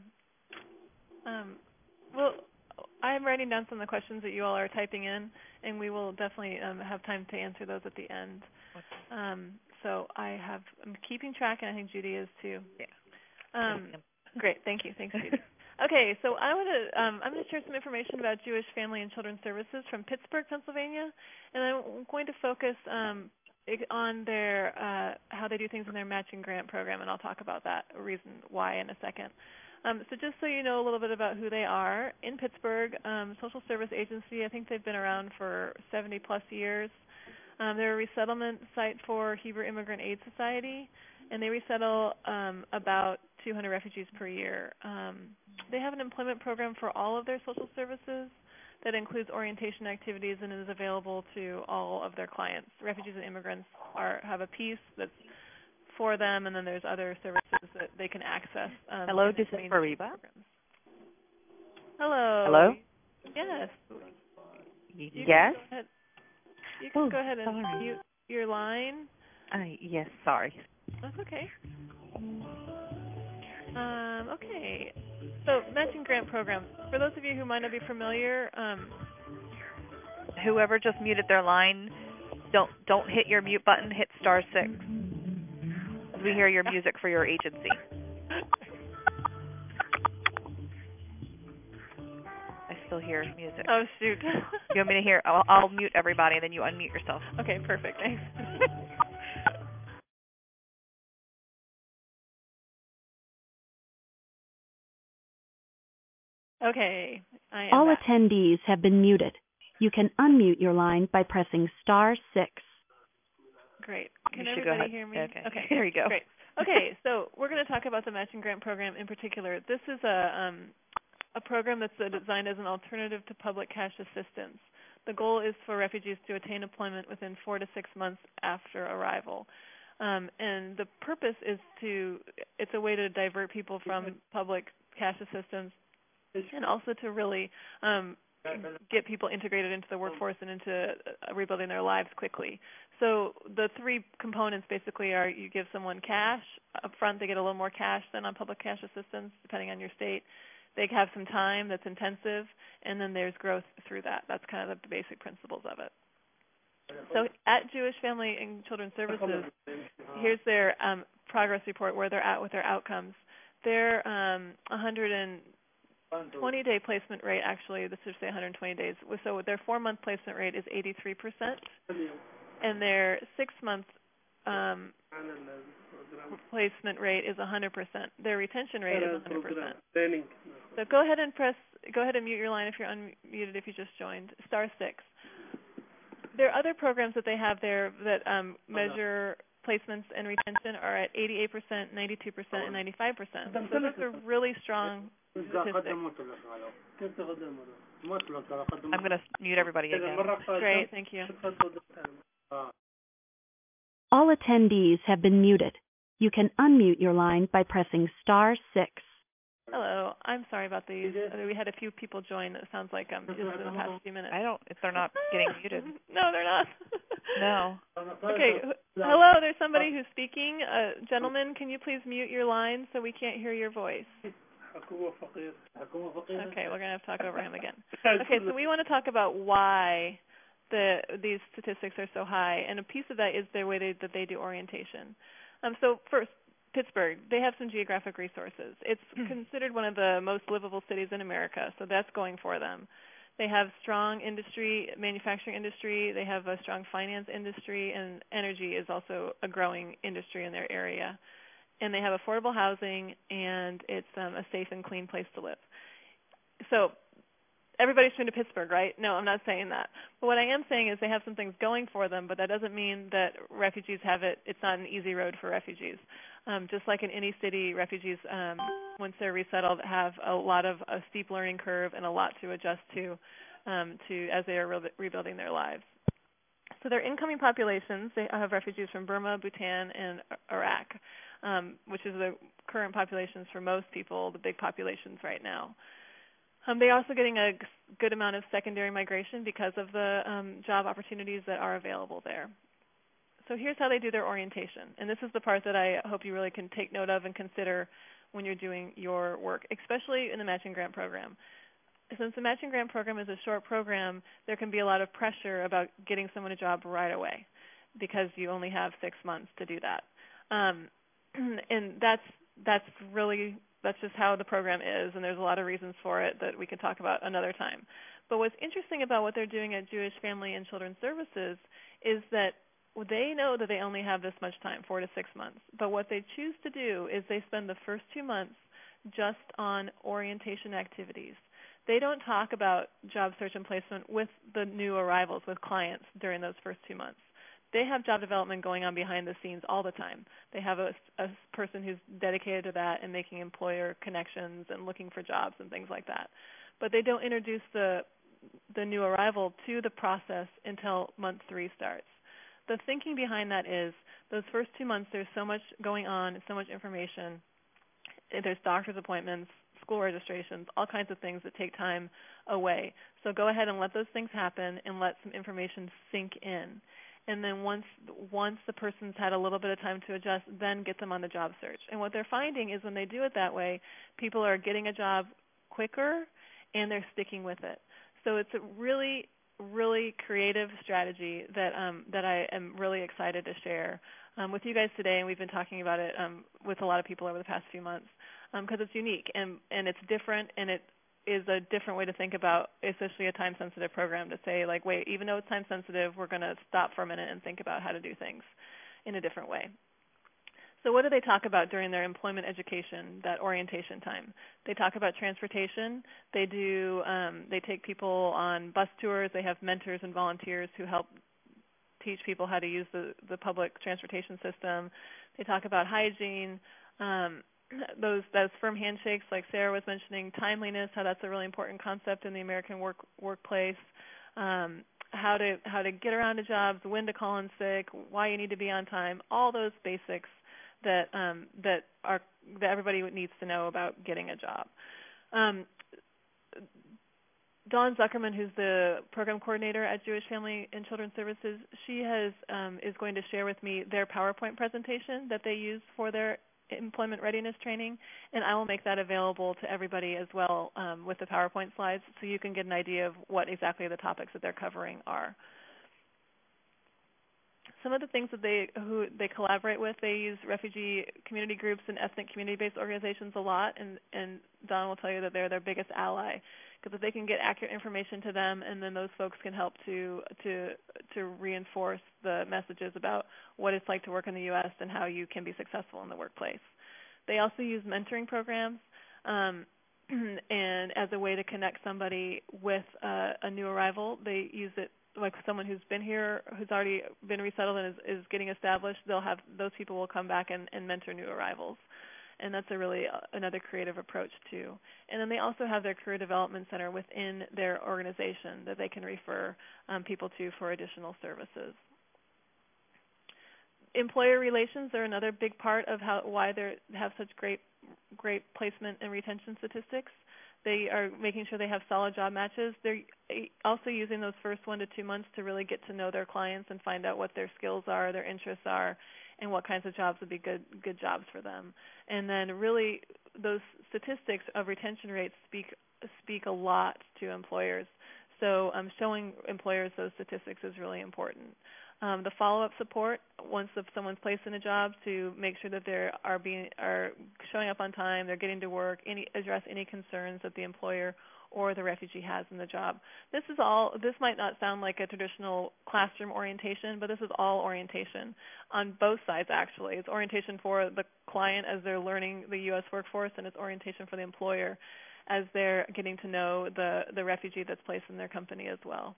Well, I'm writing down some of the questions that you all are typing in, and we will definitely have time to answer those at the end. So I'm keeping track, and I think Judy is too. Yeah. Great. Thank you. Thanks, Judy. Okay, so I'm going to share some information about Jewish Family and Children's Services from Pittsburgh, Pennsylvania, and I'm going to focus on their how they do things in their matching grant program, and I'll talk about that reason why in a second. So just so you know a little bit about who they are, in Pittsburgh, social service agency, I think they've been around for 70-plus years. They're a resettlement site for Hebrew Immigrant Aid Society, and they resettle about 200 refugees per year. They have an employment program for all of their social services that includes orientation activities and is available to all of their clients. Refugees and immigrants have a piece that's for them, and then there's other services that they can access. Hello, this is Fariba. Hello. Hello? Yes. Yes? You can go ahead and mute your line. Yes, sorry. That's okay. Okay. So, matching grant programs. For those of you who might not be familiar, Whoever just muted their line, don't hit your mute button. Hit *6. We hear your music for your agency. I still hear music. Oh, shoot. You want me to hear? I'll mute everybody, and then you unmute yourself. Okay, perfect. Thanks. Okay, I am All back. attendees have been muted. You can unmute your line by pressing *6. Great. Can You should everybody go ahead. hear me? Okay. There you go. Great. Okay, so we're going to talk about the matching grant program in particular. This is a program that's designed as an alternative to public cash assistance. The goal is for refugees to attain employment within 4 to 6 months after arrival. And the purpose is it's a way to divert people from public cash assistance and also to really get people integrated into the workforce and into rebuilding their lives quickly. So the three components basically are you give someone cash up front, they get a little more cash than on public cash assistance, depending on your state. They have some time that's intensive, and then there's growth through that. That's kind of the basic principles of it. So at Jewish Family and Children's Services, here's their progress report where they're at with their outcomes. Their 120-day placement rate, actually, this should say 120 days. So their 4-month placement rate is 83%, and their 6-month placement rate is 100%. Their retention rate is 100%. So go ahead and mute your line if you're unmuted if you just joined. *6. There are other programs that they have there that measure placements and retention are at 88%, 92%, and 95%. So those are really strong statistics. I'm going to mute everybody again. Great, thank you. All attendees have been muted. You can unmute your line by pressing *6. Hello, I'm sorry about these. We had a few people join. It sounds like just in the past few minutes. If they're not getting muted. No, they're not. No. Okay, hello, there's somebody who's speaking. Gentlemen, can you please mute your line so we can't hear your voice? Okay, we're going to have to talk over him again. Okay, so we want to talk about why these statistics are so high, and a piece of that is the way that they do orientation. So first, Pittsburgh, they have some geographic resources. It's considered one of the most livable cities in America, so that's going for them. They have strong industry, manufacturing industry. They have a strong finance industry, and energy is also a growing industry in their area. And they have affordable housing, and it's a safe and clean place to live. So everybody's been to Pittsburgh, right? No, I'm not saying that. But what I am saying is they have some things going for them, but that doesn't mean that refugees have it. It's not an easy road for refugees. Just like in any city, refugees, once they're resettled, have a lot of a steep learning curve and a lot to adjust to as they are rebuilding their lives. So their incoming populations, they have refugees from Burma, Bhutan, and Iraq, which is the current populations for most people, the big populations right now. They're also getting a good amount of secondary migration because of the job opportunities that are available there. So here's how they do their orientation. And this is the part that I hope you really can take note of and consider when you're doing your work, especially in the Matching Grant Program. Since the Matching Grant Program is a short program, there can be a lot of pressure about getting someone a job right away because you only have 6 months to do that. And that's just how the program is, and there's a lot of reasons for it that we can talk about another time. But what's interesting about what they're doing at Jewish Family and Children's Services is that they know that they only have this much time, 4 to 6 months. But what they choose to do is they spend the first 2 months just on orientation activities. They don't talk about job search and placement with the new arrivals, with clients during those first 2 months. they have job development going on behind the scenes all the time. They have a person who's dedicated to that and making employer connections and looking for jobs and things like that. But they don't introduce the new arrival to the process until month 3 starts. The thinking behind that is those first 2 months there's so much going on, so much information. There's doctor's appointments, school registrations, all kinds of things that take time away. So go ahead and let those things happen and let some information sink in. And then once the person's had a little bit of time to adjust, then get them on the job search. And what they're finding is when they do it that way, people are getting a job quicker and they're sticking with it. So it's a really, really creative strategy that I am really excited to share with you guys today. And we've been talking about it with a lot of people over the past few months because it's unique and it's different, and it is a different way to think about, especially a time-sensitive program, to say, like, wait, even though it's time-sensitive, we're going to stop for a minute and think about how to do things in a different way. So what do they talk about during their employment education, that orientation time? They talk about transportation. They take people on bus tours. They have mentors and volunteers who help teach people how to use the public transportation system. They talk about hygiene, those firm handshakes like Sarah was mentioning, timeliness, how that's a really important concept in the American workplace, how to get around to jobs, when to call in sick, why you need to be on time, all those basics that everybody needs to know about getting a job. Dawn Zuckerman, who's the program coordinator at Jewish Family and Children's Services, she is going to share with me their PowerPoint presentation that they use for their employment readiness training, and I will make that available to everybody as well with the PowerPoint slides, so you can get an idea of what exactly the topics that they're covering are. Some of the things that they collaborate with, they use refugee community groups and ethnic community-based organizations a lot, and Don will tell you that they're their biggest ally, because if they can get accurate information to them, and then those folks can help to reinforce the messages about what it's like to work in the U.S. and how you can be successful in the workplace. They also use mentoring programs and as a way to connect somebody with a new arrival. They use it like someone who's been here, who's already been resettled and is getting established. Those people will come back and mentor new arrivals. And that's another creative approach too. And then they also have their career development center within their organization that they can refer people to for additional services. Employer relations are another big part of why they have such great placement and retention statistics. They are making sure they have solid job matches. They're also using those first 1 to 2 months to really get to know their clients and find out what their skills are, their interests are, and what kinds of jobs would be good jobs for them. And then really those statistics of retention rates speak a lot to employers. So showing employers those statistics is really important. The follow-up support once someone's placed in a job to make sure that they are showing up on time, they're getting to work, address any concerns that the employer or the refugee has in the job. This might not sound like a traditional classroom orientation, but this is all orientation on both sides actually. It's orientation for the client as they're learning the U.S. workforce, and it's orientation for the employer as they're getting to know the refugee that's placed in their company as well.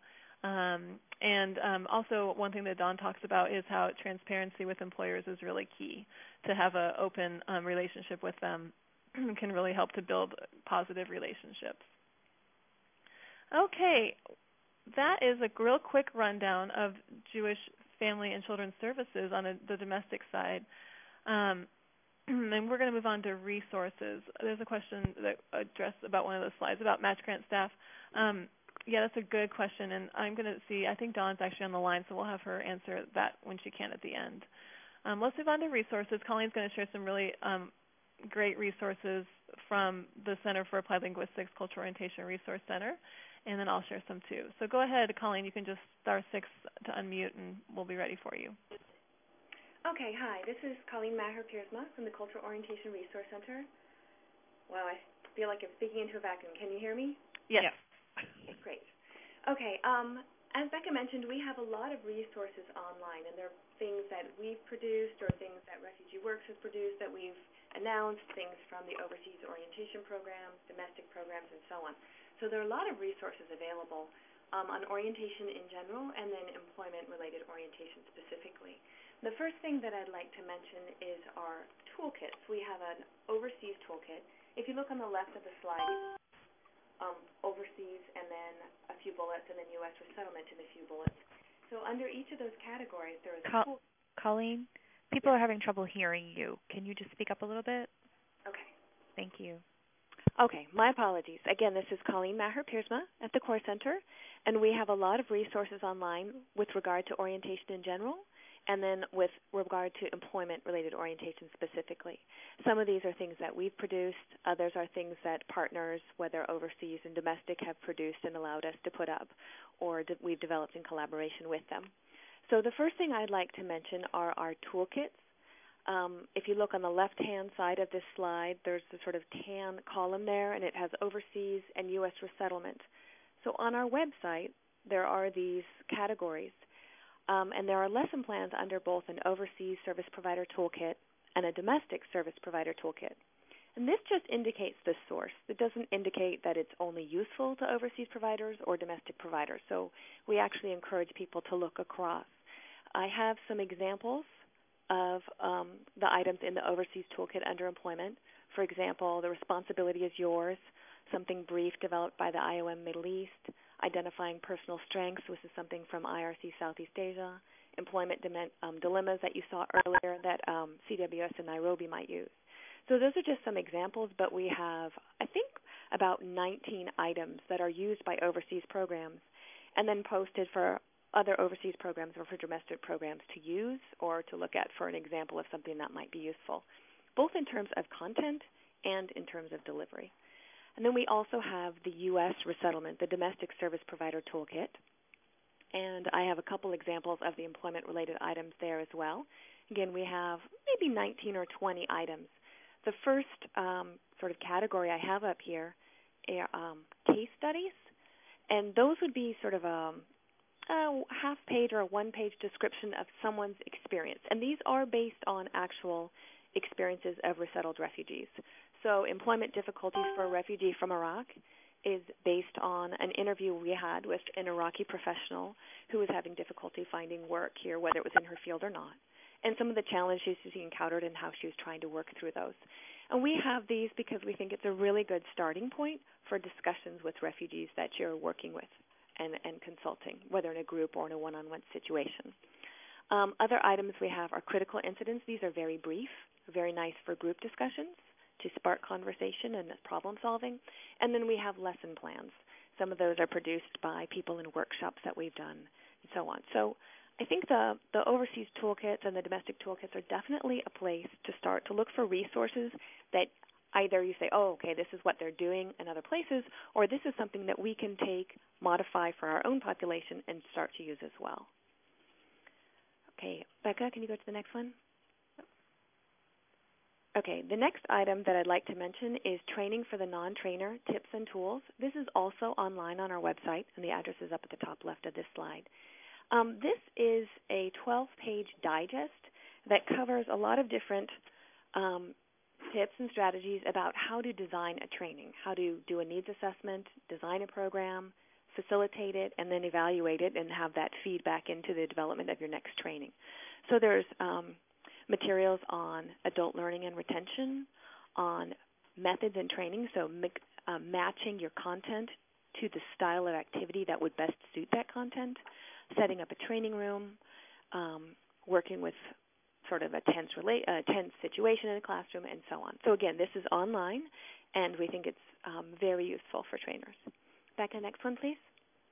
Also one thing that Dawn talks about is how transparency with employers is really key. To have an open relationship with them can really help to build positive relationships. Okay, that is a real quick rundown of Jewish Family and Children's Services on the domestic side. And we're going to move on to resources. There's a question that addressed about one of those slides about match grant staff. Yeah, that's a good question, and I'm going to see, I think Dawn's actually on the line, so we'll have her answer that when she can at the end. Let's move on to resources. Colleen's going to share some really great resources from the Center for Applied Linguistics Cultural Orientation Resource Center, and then I'll share some too. So go ahead, Colleen, you can just *6 to unmute, and we'll be ready for you. Okay, hi, this is Colleen Maher-Piersma from the Cultural Orientation Resource Center. Wow, I feel like I'm speaking into a vacuum. Can you hear me? Yes. Okay, great. Okay, as Becca mentioned, we have a lot of resources online, and there are things that we've produced or things that Refugee Works has produced that we've announced, things from the Overseas Orientation Program, domestic programs, and so on. So there are a lot of resources available on orientation in general and then employment-related orientation specifically. The first thing that I'd like to mention is our toolkits. We have an overseas toolkit. If you look on the left of the slide, overseas and then a few bullets, and then U.S. resettlement in a few bullets. So under each of those categories, there is a tool. Colleen, people are having trouble hearing you. Can you just speak up a little bit? Okay. Thank you. Okay, my apologies. Again, this is Colleen Maher-Piersma at the Core Center, and we have a lot of resources online with regard to orientation in general, and then with regard to employment-related orientation specifically. Some of these are things that we've produced. Others are things that partners, whether overseas and domestic, have produced and allowed us to put up, or we've developed in collaboration with them. So the first thing I'd like to mention are our toolkits. If you look on the left-hand side of this slide, there's the sort of tan column there, and it has overseas and U.S. resettlement. So on our website, there are these categories. And there are lesson plans under both an overseas service provider toolkit and a domestic service provider toolkit. And this just indicates the source. It doesn't indicate that it's only useful to overseas providers or domestic providers. So we actually encourage people to look across. I have some examples of the items in the overseas toolkit under employment. For example, the responsibility is yours, something brief developed by the IOM Middle East, identifying personal strengths, which is something from IRC Southeast Asia, employment dilemmas that you saw earlier that CWS in Nairobi might use. So those are just some examples, but we have, I think, about 19 items that are used by overseas programs and then posted for other overseas programs or for domestic programs to use or to look at for an example of something that might be useful, both in terms of content and in terms of delivery. And then we also have the U.S. resettlement, the domestic service provider toolkit. And I have a couple examples of the employment-related items there as well. Again, we have maybe 19 or 20 items. The first sort of category I have up here are case studies. And those would be sort of a half-page or a one-page description of someone's experience. And these are based on actual experiences of resettled refugees. So employment difficulties for a refugee from Iraq is based on an interview we had with an Iraqi professional who was having difficulty finding work here, whether it was in her field or not, and some of the challenges she encountered and how she was trying to work through those. And we have these because we think it's a really good starting point for discussions with refugees that you're working with and consulting, whether in a group or in a one-on-one situation. Other items we have are critical incidents. These are very brief, very nice for group discussions to spark conversation and problem solving. And then we have lesson plans. Some of those are produced by people in workshops that we've done and so on. So I think the overseas toolkits and the domestic toolkits are definitely a place to start to look for resources that either you say, oh, okay, this is what they're doing in other places, or this is something that we can take, modify for our own population, and start to use as well. Okay, Becca, can you go to the next one? Okay, the next item that I'd like to mention is training for the non-trainer, tips and tools. This is also online on our website, and the address is up at the top left of this slide. This is a 12-page digest that covers a lot of different tips and strategies about how to design a training, how to do a needs assessment, design a program, facilitate it, and then evaluate it and have that feedback into the development of your next training. So there's materials on adult learning and retention, on methods and training, so matching your content to the style of activity that would best suit that content, setting up a training room, working with sort of a tense situation in a classroom, and so on. So again, this is online, and we think it's very useful for trainers. Becca, next one, please.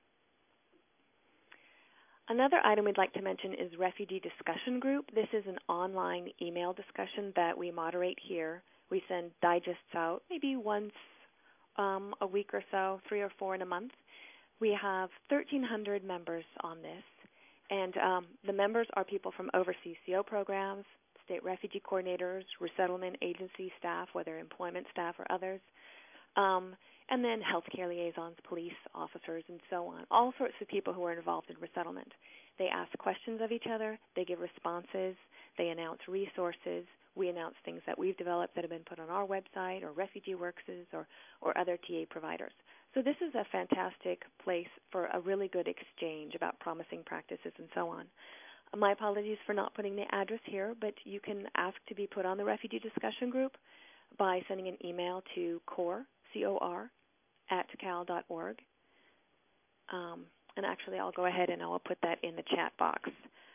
Another item we'd like to mention is Refugee Discussion Group. This is an online email discussion that we moderate here. We send digests out maybe once a week or so, 3 or 4 in a month. We have 1,300 members on this, and the members are people from overseas CO programs, state refugee coordinators, resettlement agency staff, whether employment staff or others, and then healthcare liaisons, police officers, and so on, all sorts of people who are involved in resettlement. They ask questions of each other. They give responses. They announce resources. we announce things that we've developed that have been put on our website or Refugee Works' or other TA providers. So this is a fantastic place for a really good exchange about promising practices and so on. My apologies for not putting the address here, but you can ask to be put on the refugee discussion group by sending an email to core, C-O-R, @cal.org. And actually, I'll go ahead and I'll put that in the chat box,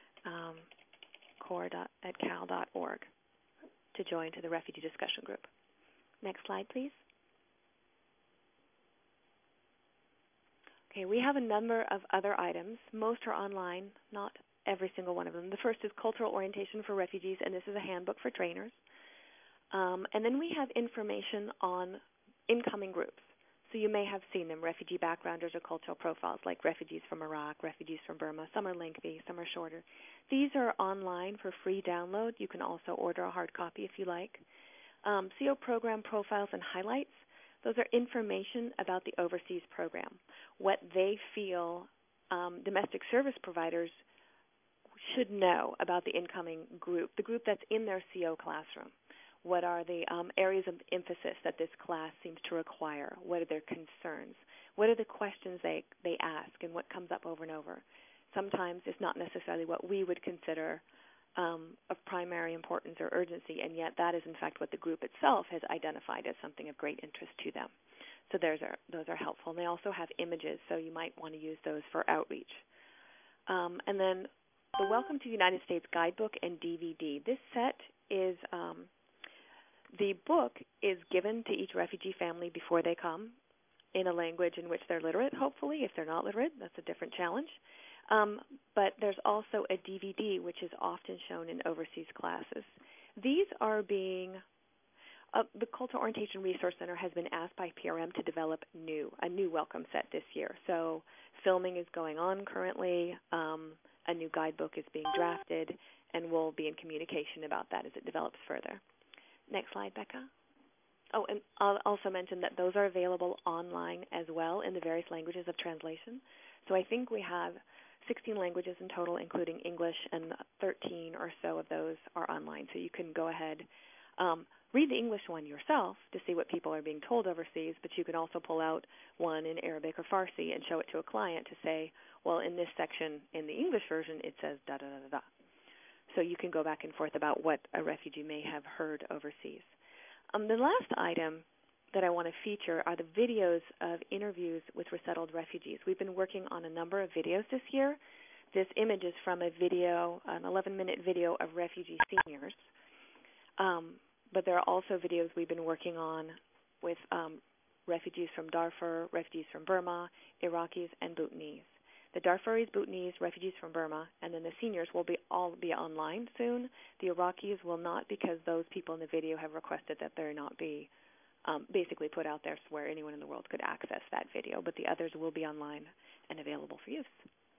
core@cal.org, to join to the refugee discussion group. Next slide, please. Okay, we have a number of other items. Most are online, not every single one of them. The first is Cultural Orientation for Refugees, and this is a handbook for trainers. And then we have information on incoming groups. So you may have seen them, refugee backgrounders or cultural profiles, like refugees from Iraq, refugees from Burma. Some are lengthy, some are shorter. These are online for free download. You can also order a hard copy if you like. CO program profiles and highlights. Those are information about the overseas program, what they feel domestic service providers should know about the incoming group, the group that's in their CO classroom. What are the areas of emphasis that this class seems to require? What are their concerns? What are the questions they ask, and what comes up over and over? Sometimes it's not necessarily what we would consider of primary importance or urgency, and yet that is, in fact, what the group itself has identified as something of great interest to them. So those are helpful. And they also have images, so you might want to use those for outreach. And then the Welcome to the United States Guidebook and DVD. This set is the book is given to each refugee family before they come in a language in which they're literate, hopefully. If they're not literate, that's a different challenge. But there's also a DVD, which is often shown in overseas classes. These are being, the Cultural Orientation Resource Center has been asked by PRM to develop a new welcome set this year. So filming is going on currently. A new guidebook is being drafted, and we'll be in communication about that as it develops further. Next slide, Becca. Oh, and I'll also mention that those are available online as well in the various languages of translation. So I think we have 16 languages in total, including English, and 13 or so of those are online. So you can go ahead, read the English one yourself to see what people are being told overseas, but you can also pull out one in Arabic or Farsi and show it to a client to say, well, in this section in the English version, it says da-da-da-da-da. So you can go back and forth about what a refugee may have heard overseas. The last item that I want to feature are the videos of interviews with resettled refugees. We've been working on a number of videos this year. This image is from a video, an 11-minute video of refugee seniors. But there are also videos we've been working on with refugees from Darfur, refugees from Burma, Iraqis, and Bhutanese. The Darfuris, Bhutanese, refugees from Burma, and then the seniors will all be online soon. The Iraqis will not, because those people in the video have requested that they not be basically put out there where anyone in the world could access that video, but the others will be online and available for use.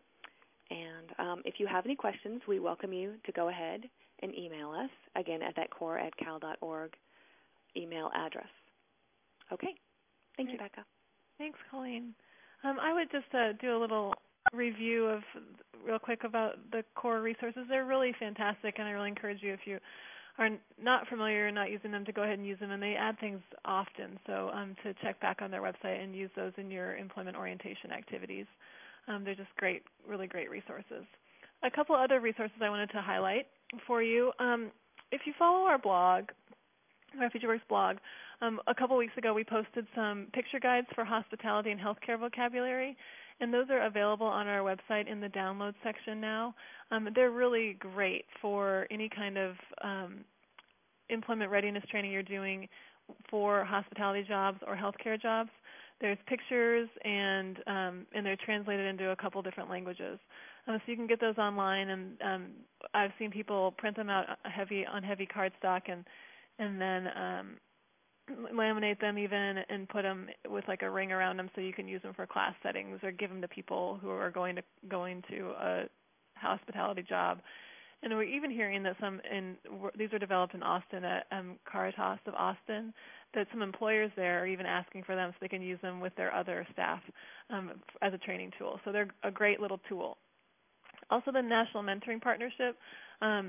And if you have any questions, we welcome you to go ahead and email us, again, at that core@cal.org email address. Okay. Thank you, Becca. Thanks, Colleen. I would just do a little review of real quick about the core resources. They're really fantastic, and I really encourage you, if you are not familiar and not using them, to go ahead and use them. And they add things often, so to check back on their website and use those in your employment orientation activities. They're just great, really great resources. A couple other resources I wanted to highlight for you. If you follow our blog, Refugee Works blog, a couple weeks ago we posted some picture guides for hospitality and healthcare vocabulary, and those are available on our website in the download section now. They're really great for any kind of employment readiness training you're doing for hospitality jobs or healthcare jobs. There's pictures, and they're translated into a couple different languages. So you can get those online, and I've seen people print them out on heavy cardstock and then laminate them even and put them with like a ring around them so you can use them for class settings or give them to people who are going to a hospitality job. And we're even hearing that these are developed in Austin at Caritas of Austin, that some employers there are even asking for them so they can use them with their other staff as a training tool. So they're a great little tool. Also, the National Mentoring Partnership,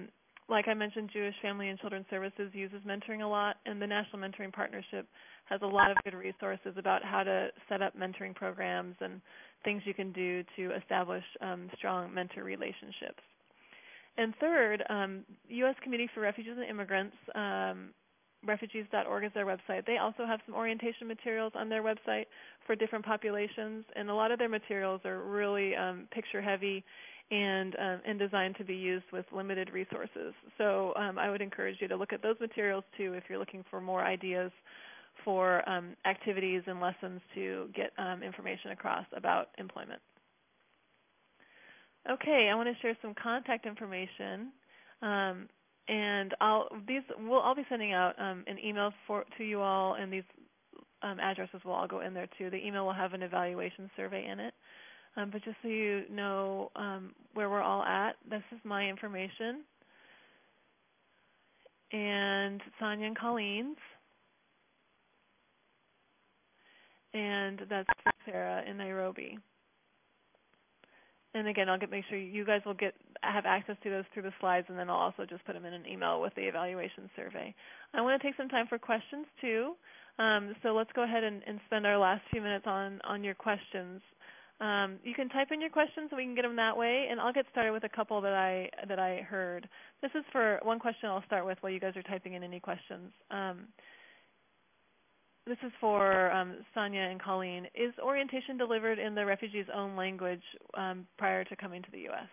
like I mentioned, Jewish Family and Children's Services uses mentoring a lot, and the National Mentoring Partnership has a lot of good resources about how to set up mentoring programs and things you can do to establish strong mentor relationships. And third, U.S. Committee for Refugees and Immigrants, refugees.org is their website. They also have some orientation materials on their website for different populations, and a lot of their materials are really picture-heavy and designed to be used with limited resources. So I would encourage you to look at those materials, too, if you're looking for more ideas for activities and lessons to get information across about employment. Okay, I want to share some contact information, and I'll be sending out an email to you all, and these addresses will all go in there too. The email will have an evaluation survey in it, but just so you know where we're all at, this is my information, and Sonia and Colleen's, and that's Sarah in Nairobi. And again, I'll make sure you guys will have access to those through the slides, and then I'll also just put them in an email with the evaluation survey. I want to take some time for questions too, so let's go ahead and spend our last few minutes on your questions. You can type in your questions, and we can get them that way, and I'll get started with a couple that I heard. This is for one question I'll start with while you guys are typing in any questions. This is for Sonia and Colleen. Is orientation delivered in the refugee's own language prior to coming to the U.S.?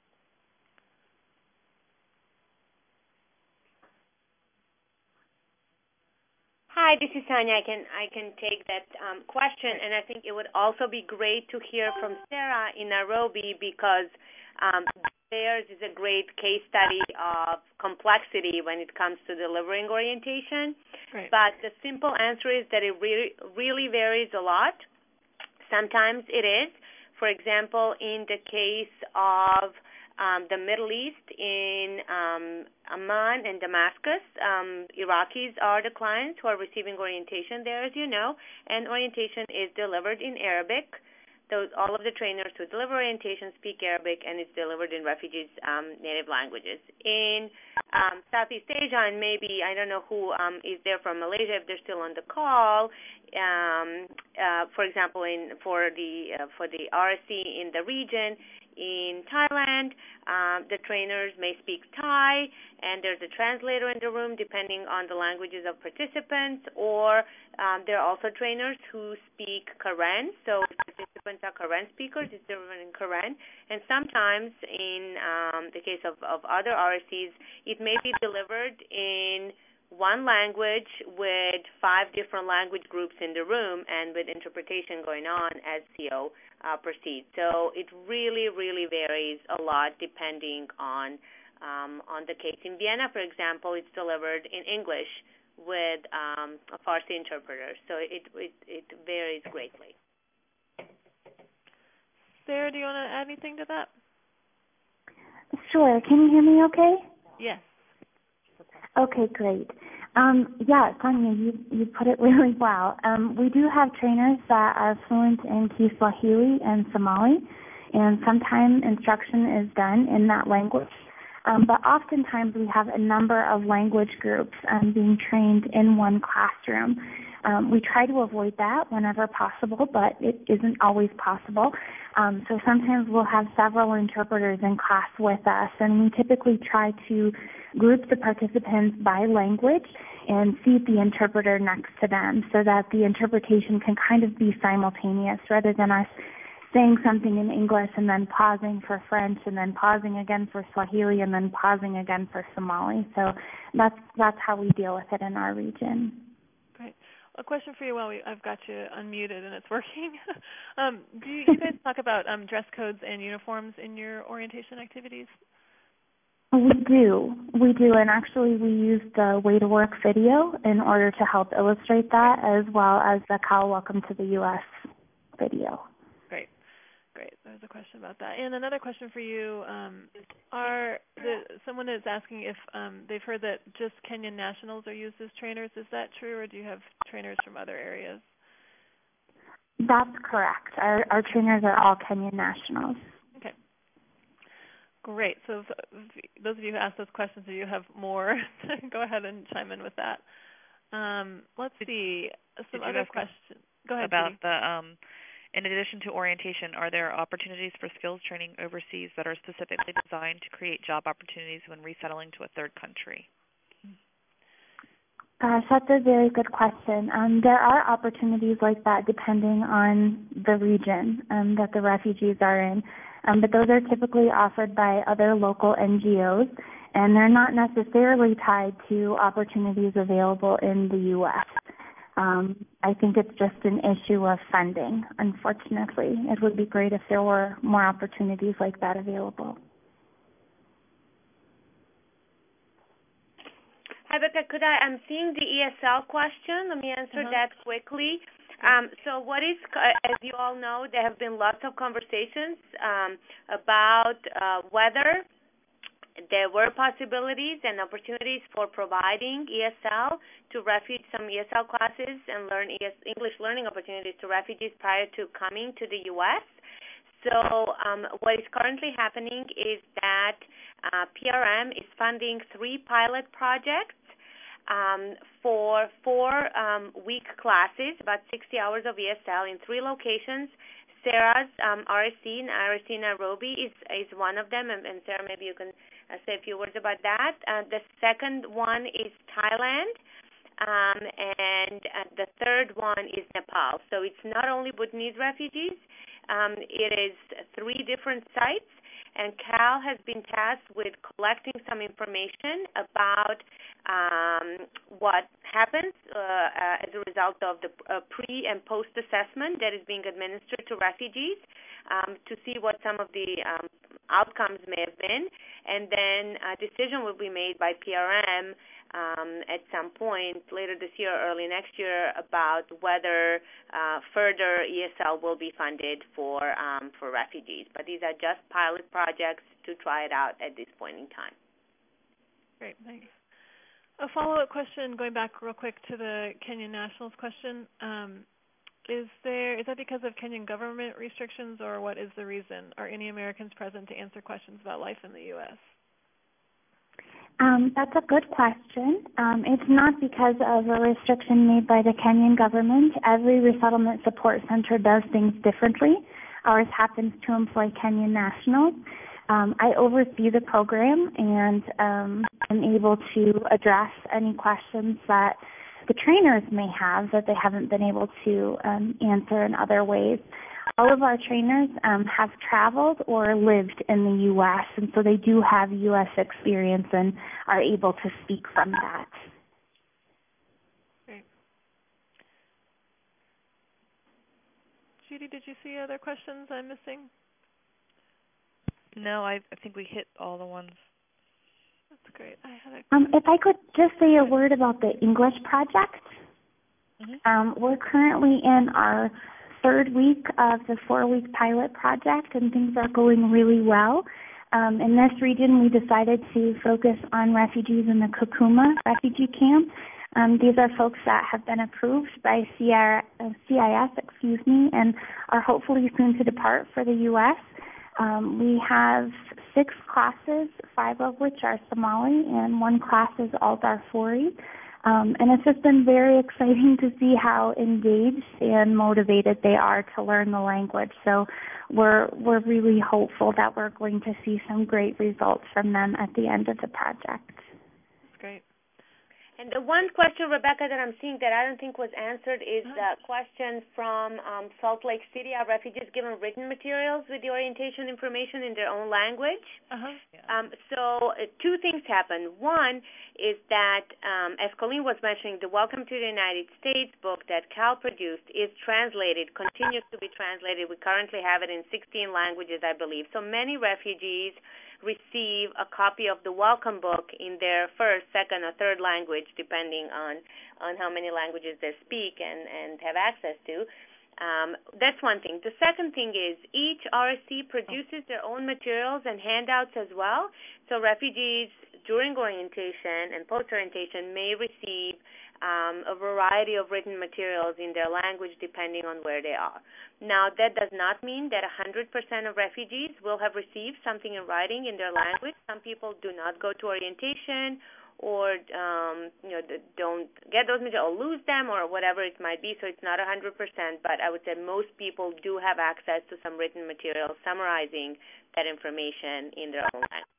Hi, this is Sonia. I can take that question, and I think it would also be great to hear from Sarah in Nairobi, because theirs is a great case study of complexity when it comes to delivering orientation. Right. But the simple answer is that it really varies a lot. Sometimes it is. For example, in the case of the Middle East, in Amman and Damascus, Iraqis are the clients who are receiving orientation there, as you know, and orientation is delivered in Arabic. All of the trainers who deliver orientation speak Arabic, and it's delivered in refugees' native languages. In Southeast Asia, and maybe, I don't know who is there from Malaysia, if they're still on the call, for example, for the RSC in the region, in Thailand, the trainers may speak Thai, and there's a translator in the room depending on the languages of participants, or there are also trainers who speak Karen, so if participants are Karen speakers, it's delivered in Karen, and sometimes in the case of other RSCs, it may be delivered in one language with 5 different language groups in the room and with interpretation going on as CO proceeds. So it really, really varies a lot depending on the case. In Vienna, for example, it's delivered in English with a Farsi interpreter. So it varies greatly. Sarah, do you want to add anything to that? Sure. Can you hear me okay? Yes. Okay, great. Yeah, Sonia, you put it really well. We do have trainers that are fluent in Kiswahili and Somali, and sometimes instruction is done in that language. But oftentimes we have a number of language groups being trained in one classroom. We try to avoid that whenever possible, but it isn't always possible. So sometimes we'll have several interpreters in class with us, and we typically try to group the participants by language and seat the interpreter next to them so that the interpretation can kind of be simultaneous rather than us saying something in English and then pausing for French and then pausing again for Swahili and then pausing again for Somali. So that's how we deal with it in our region. Great. A question for you while I've got you unmuted and it's working. Do you guys talk about dress codes and uniforms in your orientation activities? We do, and actually we use the Way to Work video in order to help illustrate that, as well as the Cal Welcome to the U.S. video. Great. There's a question about that. And another question for you, someone is asking if they've heard that just Kenyan nationals are used as trainers. Is that true, or do you have trainers from other areas? That's correct. Our trainers are all Kenyan nationals. Okay. Great. So those of you who asked those questions, if you have more, go ahead and chime in with that. Let's see. Some other questions. Go ahead, about Judy. in addition to orientation, are there opportunities for skills training overseas that are specifically designed to create job opportunities when resettling to a third country? That's a very good question. There are opportunities like that depending on the region that the refugees are in, but those are typically offered by other local NGOs, and they're not necessarily tied to opportunities available in the U.S. I think it's just an issue of funding, unfortunately. It would be great if there were more opportunities like that available. Hi, Becca. I'm seeing the ESL question. Let me answer that quickly. So what is, as you all know, there have been lots of conversations about whether there were possibilities and opportunities for providing ESL to some ESL classes and English learning opportunities to refugees prior to coming to the U.S. So what is currently happening is that PRM is funding 3 pilot projects for 4-week classes, about 60 hours of ESL in 3 locations. Sarah's RSC Nairobi is one of them, and Sarah, maybe you can say a few words about that. The second one is Thailand, and the third one is Nepal. So it's not only Bhutanese refugees. It is 3 different sites, and Cal has been tasked with collecting some information about what happens as a result of the pre- and post-assessment that is being administered to refugees to see what some of the outcomes may have been, and then a decision will be made by PRM at some point later this year or early next year about whether further ESL will be funded for refugees. But these are just pilot projects to try it out at this point in time. Great, thanks. A follow-up question, going back real quick to the Kenyan Nationals question. Is that because of Kenyan government restrictions, or what is the reason? Are any Americans present to answer questions about life in the U.S.? That's a good question. It's not because of a restriction made by the Kenyan government. Every resettlement support center does things differently. Ours happens to employ Kenyan nationals. I oversee the program and am able to address any questions that the trainers may have that they haven't been able to answer in other ways. All of our trainers have traveled or lived in the U.S., and so they do have U.S. experience and are able to speak from that. Great. Judy, did you see other questions I'm missing? No, I think we hit all the ones. That's great. If I could just say a word about the English project. Mm-hmm. We're currently in our 3rd week of the 4-week pilot project, and things are going really well. In this region, we decided to focus on refugees in the Kakuma refugee camp. These are folks that have been approved by CIS, and are hopefully soon to depart for the U.S. We have 6 classes, 5 of which are Somali, and 1 class is Al Darfuri. And it's just been very exciting to see how engaged and motivated they are to learn the language. So we're really hopeful that we're going to see some great results from them at the end of the project. That's great. And the one question, Rebecca, that I'm seeing that I don't think was answered is the question from Salt Lake City. Are refugees given written materials with the orientation information in their own language? So 2 things happen. One is that, as Colleen was mentioning, the Welcome to the United States book that Cal produced is translated, continues to be translated. We currently have it in 16 languages, I believe. So many refugees receive a copy of the welcome book in their 1st, 2nd, or 3rd language, depending on how many languages they speak and have access to. That's one thing. The second thing is each RSC produces their own materials and handouts as well. So refugees during orientation and post-orientation may receive a variety of written materials in their language depending on where they are. Now, that does not mean that 100% of refugees will have received something in writing in their language. Some people do not go to orientation or don't get those materials or lose them or whatever it might be, so it's not 100%, but I would say most people do have access to some written material summarizing that information in their own language.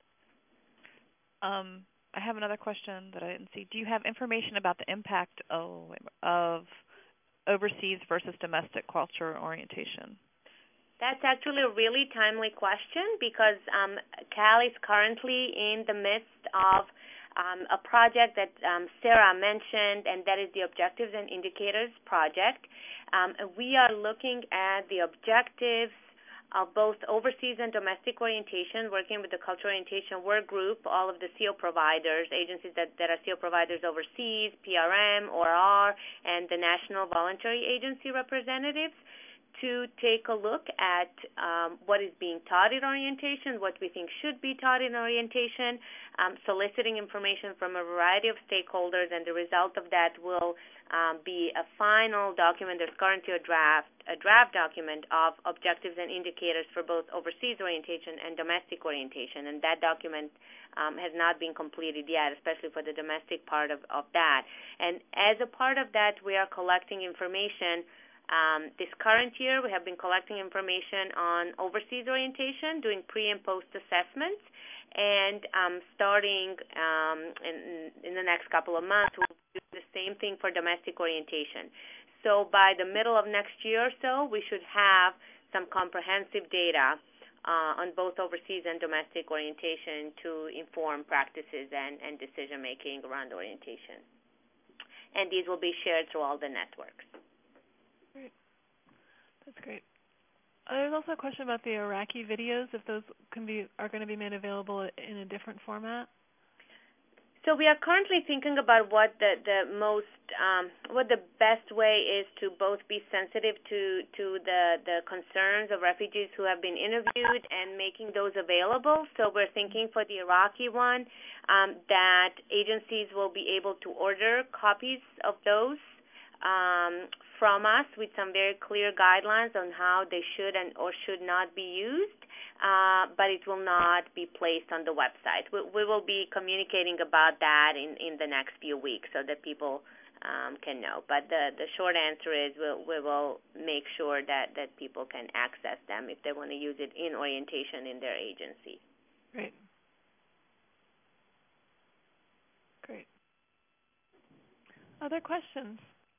I have another question that I didn't see. Do you have information about the impact of overseas versus domestic culture orientation? That's actually a really timely question because Cal is currently in the midst of a project that Sarah mentioned, and that is the Objectives and Indicators project. We are looking at the objectives of both overseas and domestic orientation, working with the Cultural Orientation Work Group, all of the CO providers, agencies that are CO providers overseas, PRM, ORR, and the National Voluntary Agency representatives, to take a look at what is being taught in orientation, what we think should be taught in orientation, soliciting information from a variety of stakeholders, and the result of that will be a final document. There's currently a draft document of objectives and indicators for both overseas orientation and domestic orientation, and that document has not been completed yet, especially for the domestic part of that. And as a part of that, we are collecting information. This current year, we have been collecting information on overseas orientation, doing pre- and post-assessments, and starting in the next couple of months, we'll do the same thing for domestic orientation. So by the middle of next year or so, we should have some comprehensive data on both overseas and domestic orientation to inform practices and decision-making around orientation. And these will be shared through all the networks. Great. That's great. There's also a question about the Iraqi videos, if those are going to be made available in a different format. So we are currently thinking about what the best way is to both be sensitive to the concerns of refugees who have been interviewed and making those available. So we're thinking for the Iraqi one that agencies will be able to order copies of those from us with some very clear guidelines on how they should and or should not be used, but it will not be placed on the website. We will be communicating about that in the next few weeks so that people can know. But the short answer is we will make sure that people can access them if they want to use it in orientation in their agency. Great. Great. Other questions?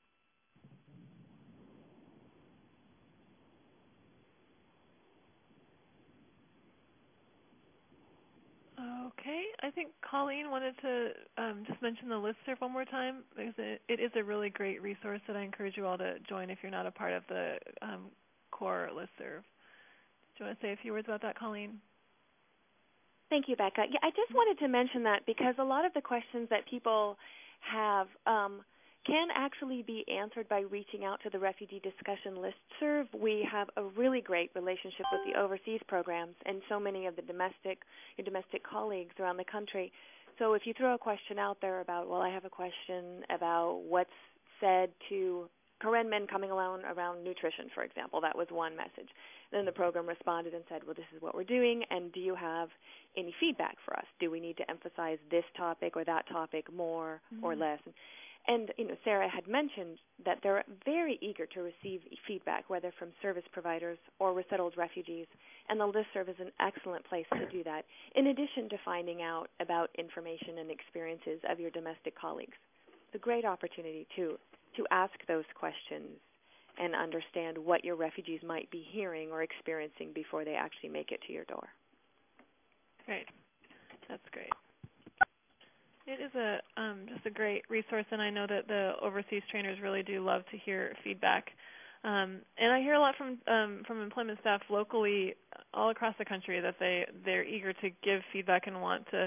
Okay, I think Colleen wanted to just mention the listserv one more time, because it is a really great resource that I encourage you all to join if you're not a part of the core listserv. Do you want to say a few words about that, Colleen? Thank you, Becca. Yeah, I just wanted to mention that because a lot of the questions that people have can actually be answered by reaching out to the Refugee Discussion Listserv. We have a really great relationship with the overseas programs and so many of the your domestic colleagues around the country. So if you throw a question out there about, well, I have a question about what's said to Karen men coming around nutrition, for example, that was one message. Then the program responded and said, well, this is what we're doing, and do you have any feedback for us? Do we need to emphasize this topic or that topic more or less? And Sarah had mentioned that they're very eager to receive feedback, whether from service providers or resettled refugees, and the listserv is an excellent place to do that, in addition to finding out about information and experiences of your domestic colleagues. It's a great opportunity to ask those questions and understand what your refugees might be hearing or experiencing before they actually make it to your door. Great. That's great. It is just a great resource, and I know that the overseas trainers really do love to hear feedback. And I hear a lot from employment staff locally all across the country that they're eager to give feedback and want to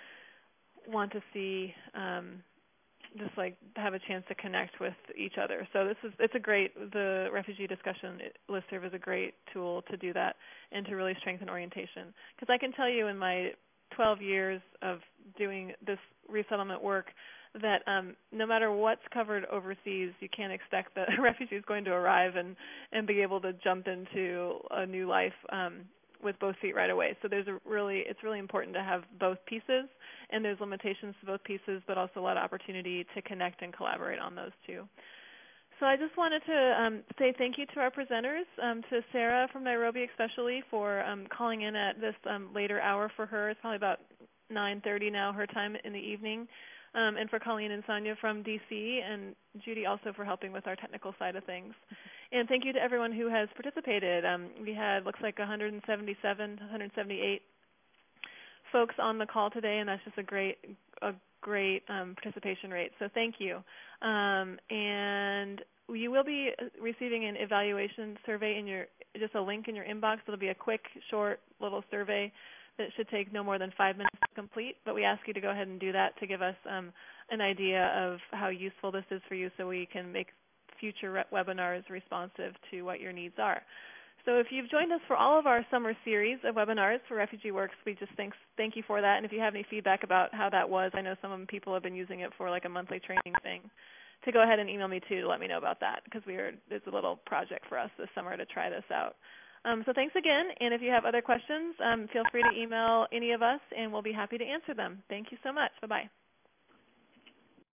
see just like have a chance to connect with each other. So the Refugee Discussion Listserv is a great tool to do that and to really strengthen orientation. Because I can tell you in my 12 years of doing this resettlement work, that no matter what's covered overseas, you can't expect the refugee is going to arrive and be able to jump into a new life with both feet right away. So it's really important to have both pieces, and there's limitations to both pieces, but also a lot of opportunity to connect and collaborate on those two. So I just wanted to say thank you to our presenters, to Sarah from Nairobi especially for calling in at this later hour for her. It's probably about 9:30 now, her time in the evening. And for Colleen and Sonia from D.C., and Judy also for helping with our technical side of things. And thank you to everyone who has participated. We had, looks like 178 folks on the call today, and that's just a great participation rate. So thank you. And you will be receiving an evaluation survey just a link in your inbox. It'll be a quick, short little survey that should take no more than 5 minutes to complete, but we ask you to go ahead and do that to give us an idea of how useful this is for you so we can make future webinars responsive to what your needs are. So if you've joined us for all of our summer series of webinars for Refugee Works, we just thank you for that. And if you have any feedback about how that was, I know some people have been using it for like a monthly training thing, to go ahead and email me too to let me know about that, because it's a little project for us this summer to try this out. So thanks again, and if you have other questions, feel free to email any of us, and we'll be happy to answer them. Thank you so much. Bye-bye.